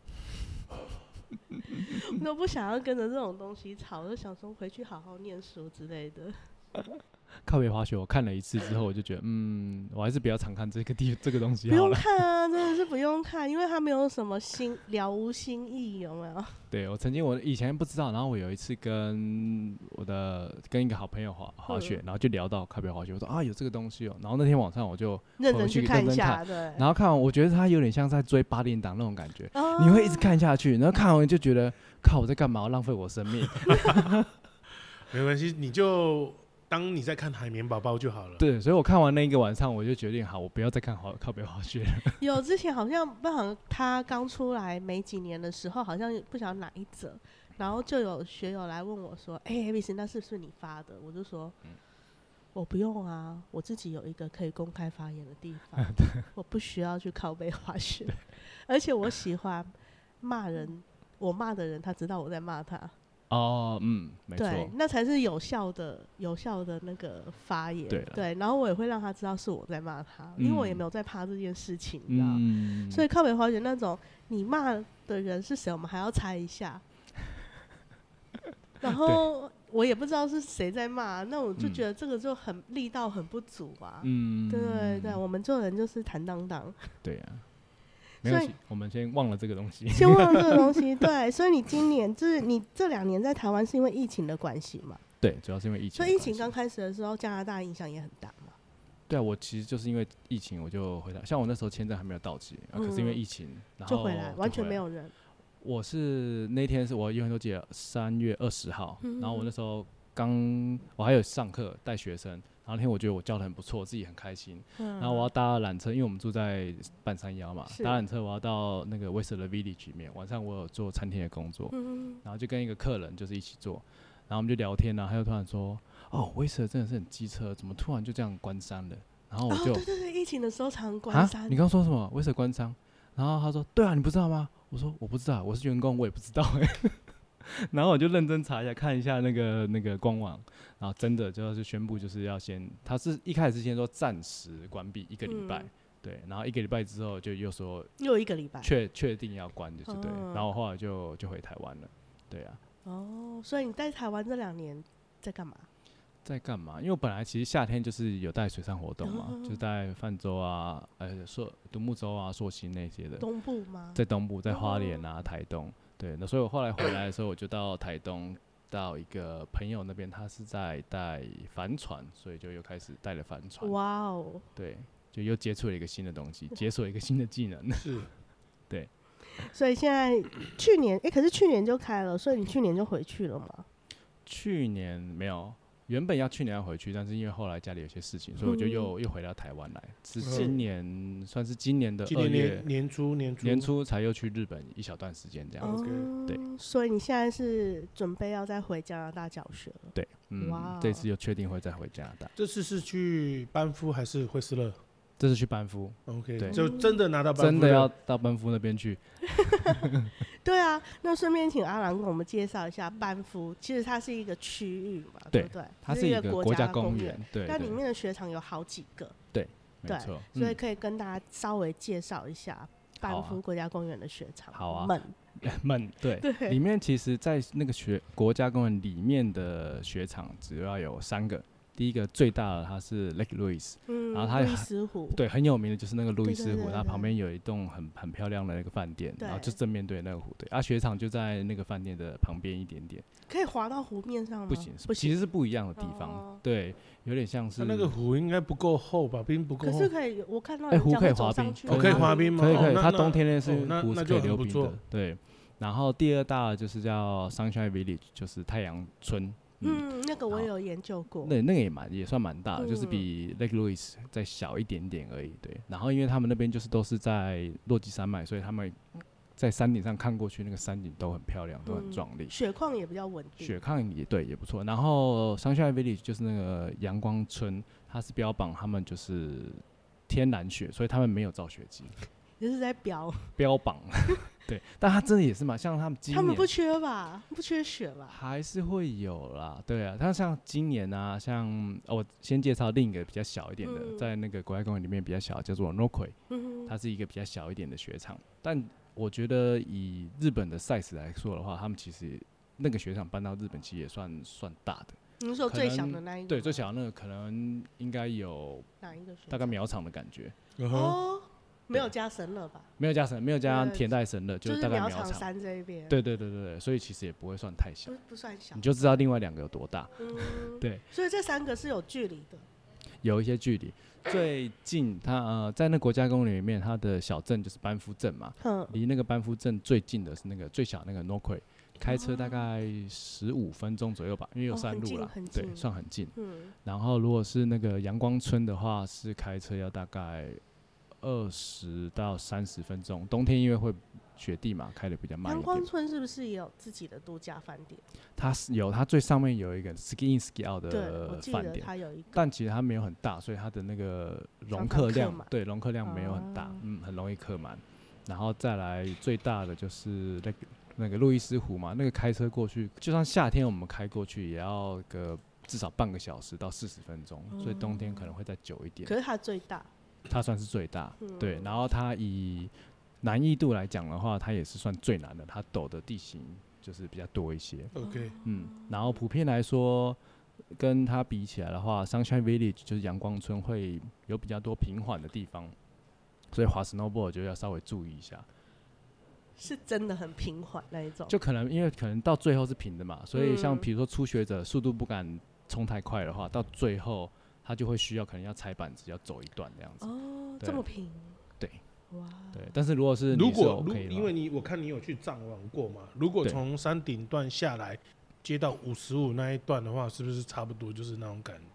我都不想要跟着这种东西吵，我就想说回去好好念书之类的。 靠北滑雪我看了一次之后，我就觉得，嗯，我还是比较常看这个地这个东西好了。不用看啊，真的是不用看，因为它没有什么新了无新意，有没有？ 对，我曾经我以前不知道，然后我有一次跟我的跟一个好朋友滑滑雪、嗯，然后就聊到靠北滑雪，我说啊有这个东西哦、喔，然后那天晚上我就认真去看一下，对。 然后看完，我觉得它有点像在追八点档那种感觉、哦，你会一直看下去，然后看完就觉得靠我在干嘛，我浪费我生命。 没关系，你就。当你在看海绵宝宝就好了。 对，所以我看完那一个晚上，我就决定好，我不要再看靠北滑雪了。 有之前好像不好，他刚出来没几年的时候，好像不晓得哪一则，然后就有学友来问我说：“哎、欸、，A B C， 那是不是你发的？”我就说：“嗯、我不用啊，我自己有一个可以公开发言的地方，我不需要去靠北滑雪，而且我喜欢骂人，我骂的人他知道我在骂他。” 哦，嗯，没错， 对，那才是有效的、有效的那个发言。对，对，然后我也会让他知道是我在骂他、嗯，因为我也没有在怕这件事情，你知道、嗯。所以靠北滑雪那种，你骂的人是谁，我们还要猜一下。然后我也不知道是谁在骂，那我就觉得这个就很力道很不足吧。嗯，对对对，我们做人就是坦荡荡。 对啊。没关系，我们先忘了这个东西。 先忘了这个东西，对。所以你今年就是你这两年在台湾是因为疫情的关系嘛？ 对，主要是因为疫情。 所以疫情刚开始的时候，加拿大影响也很大嘛？ 对啊，我其实就是因为疫情我就回来，像我那时候签证还没有到期、嗯、啊，可是因为疫情，然后就回来，完全没有人。 我是那天是我永远都记得三月二十号、嗯，然后我那时候刚我还有上课带学生。然后那天我觉得我教得很不错，我自己很开心、嗯。然后我要搭缆车，因为我们住在半山腰嘛，搭缆车我要到那个 Whistler Village 里面。晚上我有做餐厅的工作、嗯，然后就跟一个客人就是一起做。 然后我们就聊天啊，他就突然说，哦，威斯真的是很机车，怎么突然就这样关山了？然后我就， 哦，对对对，疫情的时候常关山。 你刚说什么？威斯关山？然后他说，对啊，你不知道吗？我说我不知道，我是员工，我也不知道哎。然后我就认真查一下，看一下那个那个官网，然后真的就是宣布就是要先，他是一开始先说暂时关闭一个礼拜。嗯，对，然后一个礼拜之后就又说又一个礼拜确确定要关就是对，嗯，然后后来就就回台湾了，对啊。 哦，所以你在台湾这两年在干嘛？ 在干嘛？因为我本来其实夏天就是有带水上活动嘛，哦，就是在泛舟啊、呃硕独木舟啊、溯溪那些的。 东部吗？ 在东部，在花莲啊、哦、台东。对，那所以我后来回来的时候，我就到台东，到一个朋友那边，他是在带帆船，所以就又开始带了帆船。 哇哦！ 对，就又接触了一个新的东西，解锁了一个新的技能。 是， 对。 所以现在去年，哎、欸，可是去年就开了，所以你去年就回去了吗？ 去年没有。原本要去年要回去，但是因为后来家里有些事情，所以我就又、嗯、又回到台湾来。是今年、嗯、算是今年的二月年初年初年初才又去日本一小段时间这样子。 哦、 对， 所以你现在是准备要再回加拿大教学了？ 对，嗯，哇，这次又确定会再回加拿大。 这次是去班夫还是惠斯勒？ 这是去班夫 ，OK， 对， 就真的拿到班夫， 真的要到班夫那边去。 对啊，那顺便请阿郎跟我们介绍一下班夫。其实它是一个区域嘛， 对, 对不对？ 它是一个国家公园，对， 但里面的雪场有好几个， 对，没错。 所以可以跟大家稍微介绍一下班夫国家公园的雪场。 好啊， 们们对， 对， 里面其实，在那个雪国家公园里面的雪场主要有三个。第一个最大的它是 Lake Louise， 嗯， 然后它路易斯湖， 对，很有名的就是那个路易斯湖， 对对对对， 然后旁边有一栋很很漂亮的那个饭店，然后就正面对那个湖，对，啊，雪场就在那个饭店的旁边一点点。 可以滑到湖面上吗？ 不行， 不行， 其实是不一样的地方，哦、对，有点像是那个湖应该不够厚吧，冰不够厚。 可是可以，我看到哎、欸，湖可以滑冰， 哦，可以滑冰吗？ 可以可以， 哦、 它冬天那是哦、 湖是可以溜冰的，对。然后第二大的就是叫 Sunshine Village， 就是太阳村。 嗯, 嗯，那个我也有研究过。 对，那个也蛮也算蛮大的、嗯，就是比 Lake Louise 再小一点点而已。对，然后因为他们那边就是都是在落基山脉，所以他们在山顶上看过去，那个山景都很漂亮，都很壮丽。 嗯、雪况也比较稳定。 雪况也对，也不错。然后 Sunshine Village 就是那个阳光村，它是标榜他们就是天然雪，所以他们没有造雪机。 也是在标标榜。对，但他真的也是嘛，像他们今年他们不缺吧，不缺雪吧， 还是会有啦，对啊。他像今年啊，像、哦、我先介绍另一个比较小一点的，嗯、在那个国家公园里面比较小，叫做 Norquay，嗯、它是一个比较小一点的雪场。但我觉得以日本的 size 来说的话，他们其实那个雪场搬到日本其实也算算大的。 你说最小的那一个？ 对，最小的那个可能应该有哪一个雪场？ 大概苗场的感觉。 哦。没有加神乐吧？ 没有加神，没有加田代神乐，就是大概苗场山这一边。 对对对对对，所以其实也不会算太小， 不, 不算小， 你就知道另外两个有多大。嗯，对。 所以这三个是有距离的， 有一些距离。最近它呃，在那国家公园里面，它的小镇就是班夫镇嘛，离那个班夫镇最近的是那个最小那个 Norquay， 开车大概十五分钟左右吧，因为有山路啦， 哦、 对，算很近。 嗯。 然后如果是那个阳光村的话，是开车要大概二十到三十分钟，冬天因为会雪地嘛，开的比较慢一点。 阳光村是不是也有自己的度假饭店？ 它是有，它最上面有一个 ski in ski out 的饭店， 它有一个， 但其实它没有很大，所以它的那个容客量，对容客量没有很大，啊、嗯，很容易客满。然后再来最大的就是那个那个路易斯湖嘛，那个开车过去，就算夏天我们开过去也要个至少半个小时到四十分钟，嗯，所以冬天可能会再久一点。 可是它最大。 它算是最大，嗯、对，然后它以难易度来讲的话，它也是算最难的，它陡的地形就是比较多一些。 OK， 嗯，然后普遍来说，跟它比起来的话 ，Sunshine Village 就是阳光村会有比较多平缓的地方，所以滑 snowboard 就要稍微注意一下。 是真的很平缓那一种， 就可能因为可能到最后是平的嘛，所以像比如说初学者速度不敢冲太快的话，到最后。他就会需要可能要踩板子，要走一段这样子。 哦，这么平。 对。 哇。对， 但是如果是如果你是 OK 因为你我看你有去藏王过嘛，如果从山顶段下来接到五十五那一段的话，是不是差不多就是那种感觉？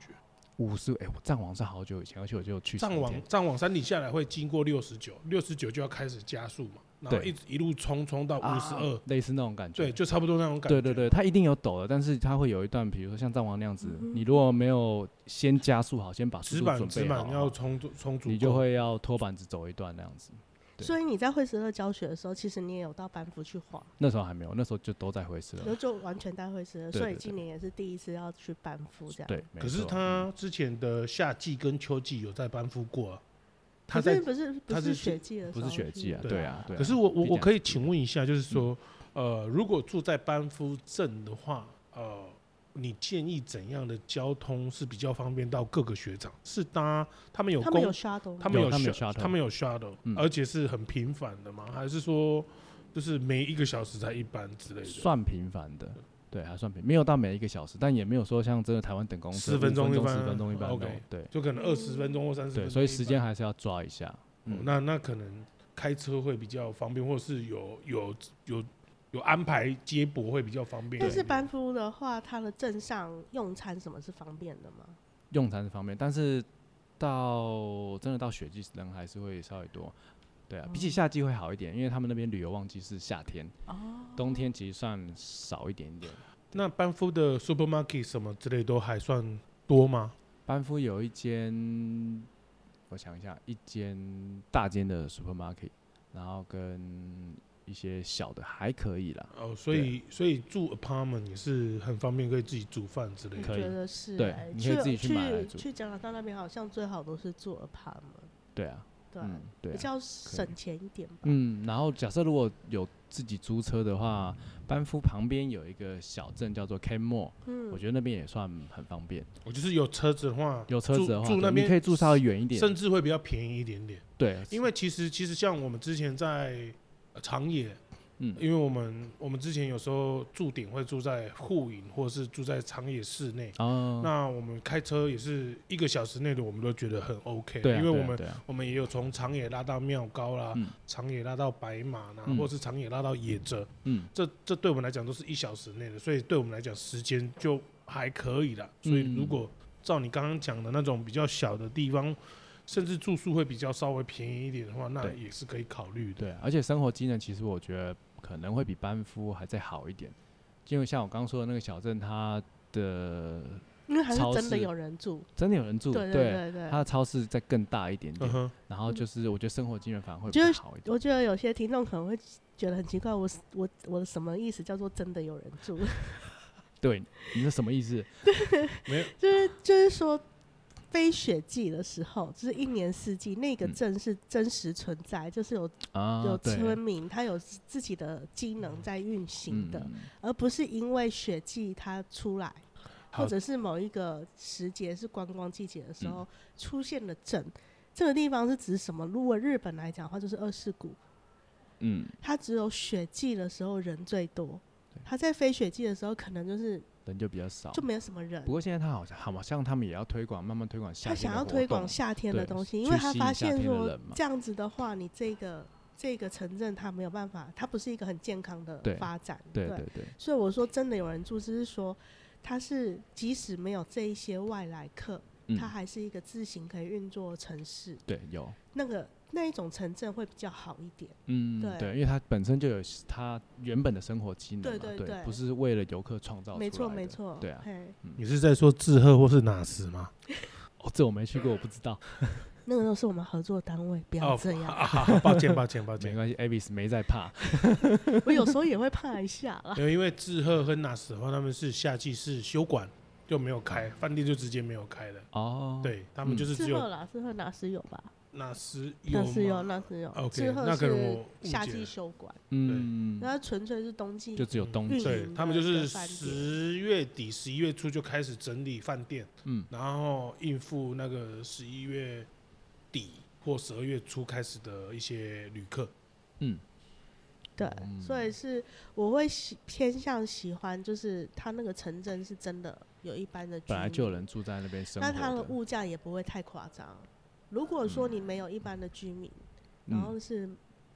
五十，哎，我藏王是好久以前，而且我就去藏王藏王山顶下来会经过六十九，六十九就要开始加速嘛，然后一直一路冲冲到五十二， 类似那种感觉。 对，就差不多那种感觉。 对对对，它一定有陡的，但是它会有一段，比如说像藏王那样子，嗯、你如果没有先加速好，先把速度准备好， 直板要冲冲足， 你就会要拖板子走一段那样子。 所以你在惠斯勒教学的时候，其实你也有到班夫去滑。 那时候还没有，那时候就都在惠斯勒， 就就完全在惠斯勒， 对对对， 所以今年也是第一次要去班夫这样。 对， 可是他之前的夏季跟秋季有在班夫过、啊，他在不是不是雪季的时候， 不是雪季啊，对啊。对啊， 可是我我我可以请问一下，就是说，嗯、呃，如果住在班夫镇的话，呃。你建议怎样的交通是比较方便到各个雪场？是搭他们有公， 他们有 shuttle， 他们有 shuttle， 他们有 shuttle，、嗯、而且是很频繁的吗？还是说就是每一个小时才一班之类的？ 算频繁的，对，还算频，没有到每一个小时，但也没有说像真的台湾等公车十分钟一班，十分钟一班 ，OK， 对， 就可能二十分钟或三十分钟， 对，所以时间还是要抓一下。 嗯哦、那那可能开车会比较方便，或者是有有有。有安排接驳会比较方便。 但是班夫的话，它的镇上用餐什么是方便的吗？ 用餐是方便，但是到真的到雪季人还是会稍微多。对啊，比起夏季会好一点，因为他们那边旅游旺季是夏天，哦、冬天其实算少一点点。 那班夫的 supermarket 什么之类都还算多吗？ 班夫有一间，我想一下，一间大间的 supermarket， 然后跟一些小的还可以啦。 哦，所以所以住 apartment 也是很方便，可以自己煮饭之类的。 我觉得是、欸， 对，你可以自己去买来煮。 去加拿大那边好像最好都是住 apartment。 对啊， 对、 嗯，对啊， 比较省钱一点吧。 嗯，然后假设如果有自己租车的话，班夫旁边有一个小镇叫做 Canmore，嗯，我觉得那边也算很方便。 我就是有车子的话， 有车子的话， 住那边你可以住稍微远一点， 甚至会比较便宜一点点。 对， 因为其实其实像我们之前在长野。嗯，因为我们我们之前有时候驻点会住在户营，或者是住在长野市内。哦，那我们开车也是一个小时内的，我们都觉得很 OK。 对、啊， 因为我们、 啊啊、 我们也有从长野拉到妙高啦，嗯、长野拉到白马啦，嗯、或者是长野拉到野泽。嗯，这这对我们来讲都是一小时内的，所以对我们来讲时间就还可以啦。所以如果照你刚刚讲的那种比较小的地方，甚至住宿会比较稍微便宜一点的话，那也是可以考虑的。 对，而且生活机能其实我觉得可能会比班夫还再好一点，因为像我刚刚说的那个小镇，它的因为还是真的有人住， 真的有人住， 对对对对， 它的超市再更大一点点，嗯、然后就是我觉得生活机能反而会比较好一点。 我觉得有些听众可能会觉得很奇怪，我我我的什么意思叫做真的有人住？ 对，你是什么意思？ 没有， 就是就是说。非雪季的时候，就是一年四季，那个镇是真实存在，嗯、就是有、啊、有村民，他有自己的机能在运行的，嗯、而不是因为雪季它出来，或者是某一个时节是观光季节的时候、嗯、出现的镇。这个地方是指什么？如果日本来讲的话，就是二世谷。嗯，它只有雪季的时候人最多，它在非雪季的时候可能就是。 人就比较少， 就没有什么人。 不过现在他好像好像他们也要推广，慢慢推广夏天的活动。 他想要推广夏天的东西，因为他发现说这样子的话，你这个这个城镇它没有办法，它不是一个很健康的发展。 对对 对, 对。 所以我说真的有人住，只是说它是即使没有这一些外来客，嗯、它还是一个自行可以运作的城市。 对，有那个。那一种城镇会比较好一点， 嗯，对，对，因为它本身就有它原本的生活机能嘛，对对 对, 对，不是为了游客创造出来的， 没错没错， 对啊、 嗯。你是在说志贺或是哪时吗？ 哦，这我没去过，我不知道。 那个都是我们合作单位，不要这样。 哦啊啊、抱歉抱歉抱歉， 没关系 ，Avis 没在怕。 我有时候也会怕一下啦。 因为志贺和哪时的话，他们是夏季是休馆。就没有开，饭店就直接没有开了。哦，对他们就是只有。 志贺啦，志贺哪时有吧？ 哪时有？ 哪时有？哪时有 ？OK， 那可能我夏季休馆。嗯，那纯粹是冬季， 就只有冬季。 对，他们就是十月底、十一月初就开始整理饭店，嗯，然后应付那个十一月底或十二月初开始的一些旅客。嗯。 对，所以是我会喜偏向喜欢，就是它那个城镇是真的有一般的居民， 本来就有人住在那边生活的， 那它的物价也不会太夸张。如果说你没有一般的居民，嗯、然后是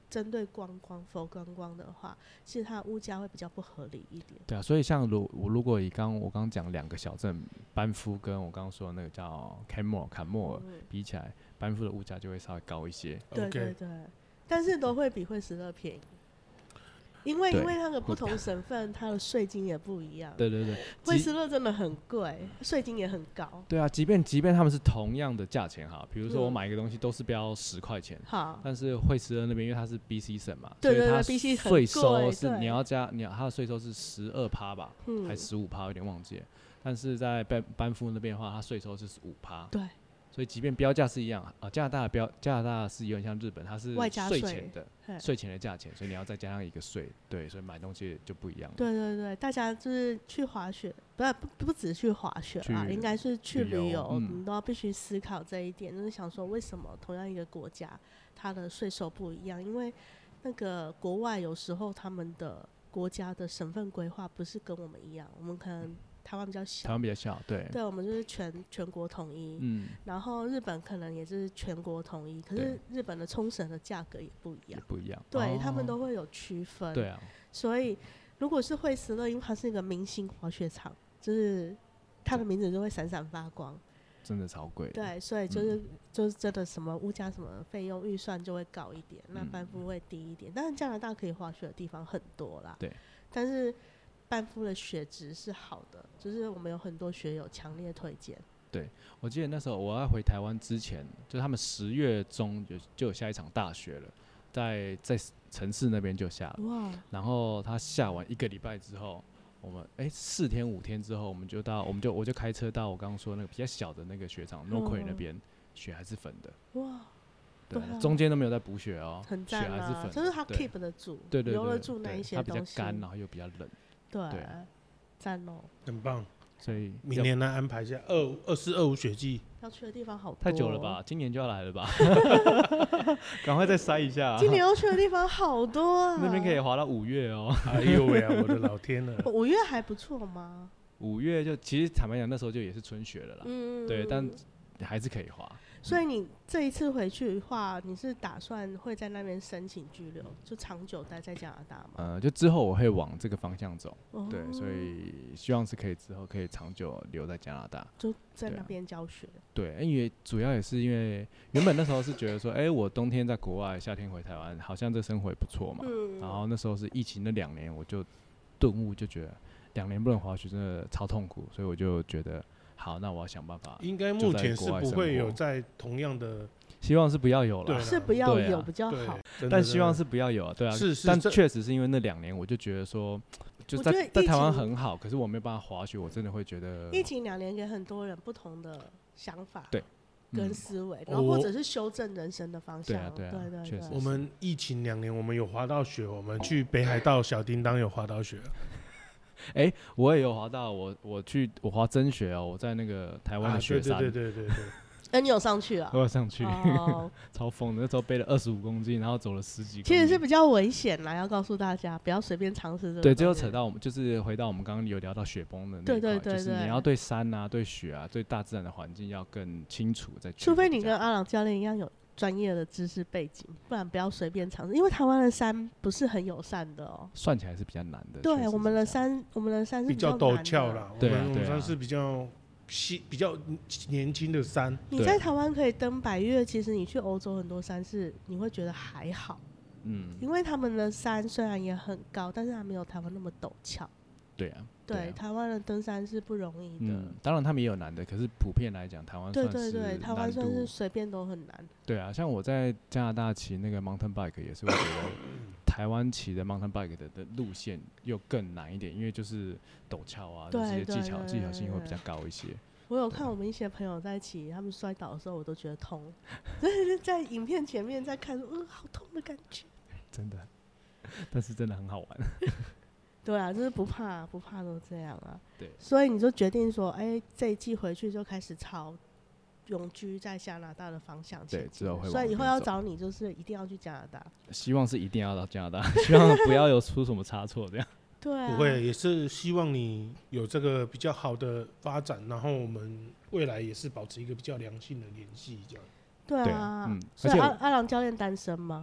针对观光、否观光的话，其实它的物价会比较不合理一点。 对啊，所以像如我如果以刚我刚刚讲两个小镇班夫跟我刚刚说的那个叫坎莫坎莫尔、嗯、比起来，班夫的物价就会稍微高一些。 对对对，但是都会比惠斯勒便宜。因为因为那个不同省份，它的税金也不一样。 对对对， 惠斯勒真的很贵，税金也很高。 对啊，即便即便他们是同样的价钱哈，比如说我买一个东西都是标十块钱，好、嗯，但是惠斯勒那边因为它是 B C 省嘛， 对对对 ，B C 税收是你要加，你要它的税收是十二趴吧，嗯、还十五趴，有点忘记了。但是在班班夫那边的话，它税收是五趴。 对。 所以即便标价是一样啊，加拿大的标加拿大是有点像日本，它是税前的税前的价钱，所以你要再加上一个税，对，所以买东西就不一样。 对对对，大家就是去滑雪，不不不只去滑雪啊，应该是去旅游，嗯、你都要必须思考这一点，就是想说为什么同样一个国家它的税收不一样？因为那个国外有时候他们的国家的省份规划不是跟我们一样，我们可能。台湾比较小， 台湾比较小，对， 对，我们就是全全国统一，嗯，然后日本可能也是全国统一，可是日本的冲绳的价格也不一样， 也不一样， 对、 哦、 他们都会有区分， 对啊， 所以如果是惠斯勒，因为它是一个明星滑雪场，就是它的名字就会闪闪发光， 真的超贵， 对，所以就是、嗯、就是真的什么物价什么费用预算就会高一点，那班夫会低一点，嗯、但是加拿大可以滑雪的地方很多啦， 对， 但是。班夫的雪质是好的，就是我们有很多学友强烈推荐。 对，我记得那时候我要回台湾之前，就是他们十月中就就有下一场大雪了，在在城市那边就下了。哇！然后他下完一个礼拜之后，我们哎四天五天之后，我们就到我们就我就开车到我刚刚说那个比较小的那个雪场 Norquay 那边，雪还是粉的。哇！对，對啊、中间都没有在补雪哦， 很赞啊， 雪还是粉的， 就是它 keep 得住， 对对对， 留得住那一些东西。 它比较干，然后又比较冷。 对，赞哦， 很棒。 所以明年来安排一下二二四二五雪季， 要去的地方好多、哦， 太久了吧？今年就要来了吧？赶快再塞一下、啊。 今年要去的地方好多啊， 那边可以滑到五月哦。 哎呦喂、啊，我的老天了！ 五月还不错吗？ 五月就其实坦白讲，那时候就也是春雪了啦。嗯，对，但还是可以滑。 所以你这一次回去的话，你是打算会在那边申请居留，就长久待在加拿大吗？ 呃，就之后我会往这个方向走，哦、对，所以希望是可以之后可以长久留在加拿大， 就在那边教学。 对，因为主要也是因为原本那时候是觉得说，哎、欸，我冬天在国外，夏天回台湾，好像这生活也不错嘛。嗯、然后那时候是疫情那两年，我就顿悟，就觉得两年不能滑雪真的超痛苦，所以我就觉得。好，那我要想办法。 应该目前是不会有在同样的， 希望是不要有了， 是不要有比较好。 但希望是不要有啊，对啊。 是是， 但确实是因为那两年，我就觉得说，就在在台湾很好，可是我没有办法滑雪，我真的会觉得。 疫情两年给很多人不同的想法， 对， 跟思维，然后或者是修正人生的方向。对啊，对啊， 对确实。 我们疫情两年，我们有滑到雪，我们去北海道小叮当有滑到雪。 哎、欸，我也有滑到，我我去我滑真雪哦，我在那个台湾的雪山， 啊、对对对对对。 哎、欸，你有上去啊？ 我有上去，哦、超疯的，那时候背了二十五公斤，然后走了十几公斤。 其实是比较危险啦，要告诉大家，不要随便尝试这个。 对，最后扯到我们，就是回到我们刚刚有聊到雪崩的那一块， 对对对对， 就是你要对山啊、对雪啊、对大自然的环境要更清楚再去。 除非你跟阿朗教练一样有专业的知识背景，不然不要随便尝试，因为台湾的山不是很友善的哦、喔。 算起来是比较难的。 对，我们的山，我们的山是比较陡峭啦。 对啊， 我们山是比较细、比较年轻的山。 你在台湾可以登百岳，其实你去欧洲很多山是你会觉得还好，嗯，因为他们的山虽然也很高，但是它没有台湾那么陡峭。 对啊。 对, 对啊，台湾的登山是不容易的。 嗯，当然他们也有难的，可是普遍来讲，台湾算是对对对，台湾算是随便都很难。 对啊，像我在加拿大骑那个 mountain bike 也是会觉得，台湾骑的 mountain bike 的, 的路线又更难一点，因为就是陡峭啊，这些技巧技巧性会比较高一些。 我有看我们一些朋友在骑，他们摔倒的时候，我都觉得痛。就是在影片前面在看，嗯，好痛的感觉。 真的，但是真的很好玩。 对啊，就是不怕不怕都这样啊。 对， 所以你就决定说，哎、欸，这一季回去就开始朝永居在加拿大的方向前进。 对，之后会。 所以以后要找你，就是一定要去加拿大。 希望是一定要到加拿大，希望不要有出什么差错这样。 对啊， 不会，也是希望你有这个比较好的发展，然后我们未来也是保持一个比较良性的联系，这样。 对啊，嗯，所以阿阿郎教练单身吗？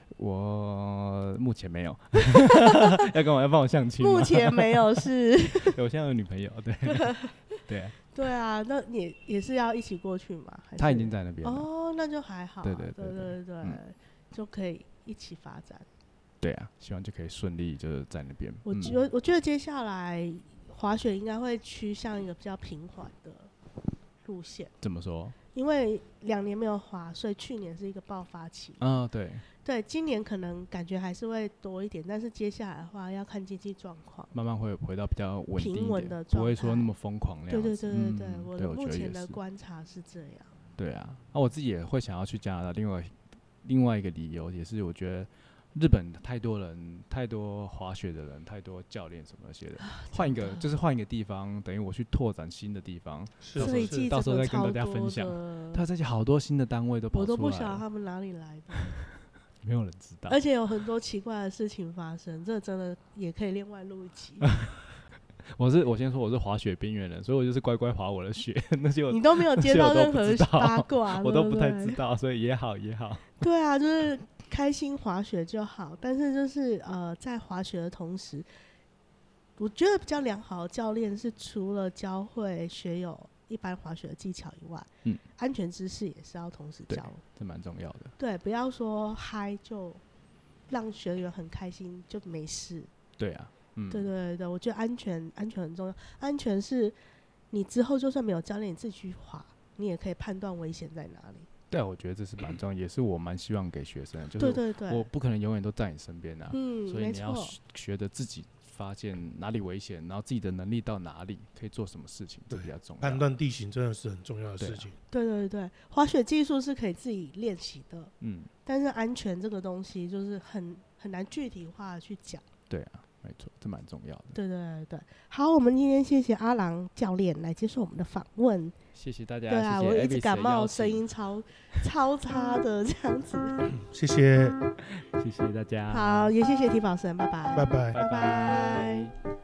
我目前没有，要跟我要帮我相亲吗？ 目前没有是， 我现在有女朋友，对对对啊，那你也是要一起过去吗？还是他已经在那边了。 哦，那就还好啊， 对对对对对对对， 嗯就可以一起发展。 对啊，希望就可以顺利就是在那边。 我觉得、嗯、我觉得接下来滑雪应该会趋向一个比较平缓的路线。 怎么说？ 因为两年没有滑，所以去年是一个爆发期。 嗯、哦，对。 对，今年可能感觉还是会多一点，但是接下来的话要看经济状况， 慢慢会回到比较稳定一点， 平稳的状态， 不会说那么疯狂那样子。 对对对对对， 嗯、 我的目前的观察是这样。 对啊，那、啊、我自己也会想要去加拿大。另外另外一个理由也是，我觉得日本太多人，太多滑雪的人，太多教练什么那些的，换、啊、一个就是换一个地方，等于我去拓展新的地方， 到时候到时候再跟大家分享。他这些好多新的单位都跑出来了， 我都不晓得他们哪里来的。 没有人知道， 而且有很多奇怪的事情发生，这真的也可以另外录一期。 我是我先说我是滑雪边缘人，所以我就是乖乖滑我的雪，那些你都没有接到任何八卦， 我都不太知道，所以也好也好。 对啊，就是开心滑雪就好，但是就是呃，在滑雪的同时，我觉得比较良好的教练是除了教会学友一般滑雪的技巧以外，嗯，安全知识也是要同时教， 这蛮重要的。 对，不要说嗨就让学员很开心就没事。 对啊，嗯， 对对对，我觉得安全安全很重要。安全是你之后就算没有教练，你自己去滑，你也可以判断危险在哪里。 对啊，我觉得这是蛮重要，也是我蛮希望给学生的，就是对对对， 我不可能永远都在你身边啊， 嗯， 所以你要学着自己发现哪里危险，然后自己的能力到哪里，可以做什么事情，这比较重要。 判断地形真的是很重要的事情。 对对对，滑雪技术是可以自己练习的， 嗯， 但是安全这个东西就是很很难具体化的去讲。 对啊，没错，这蛮重要的。 对对对，好，我们今天谢谢阿郎教练来接受我们的访问。 谢谢大家。 对啊， 谢谢我一直感冒，声音超超差的这样子。 谢谢， 谢谢大家。 好，也谢谢体保生，拜拜， 拜拜， 拜拜。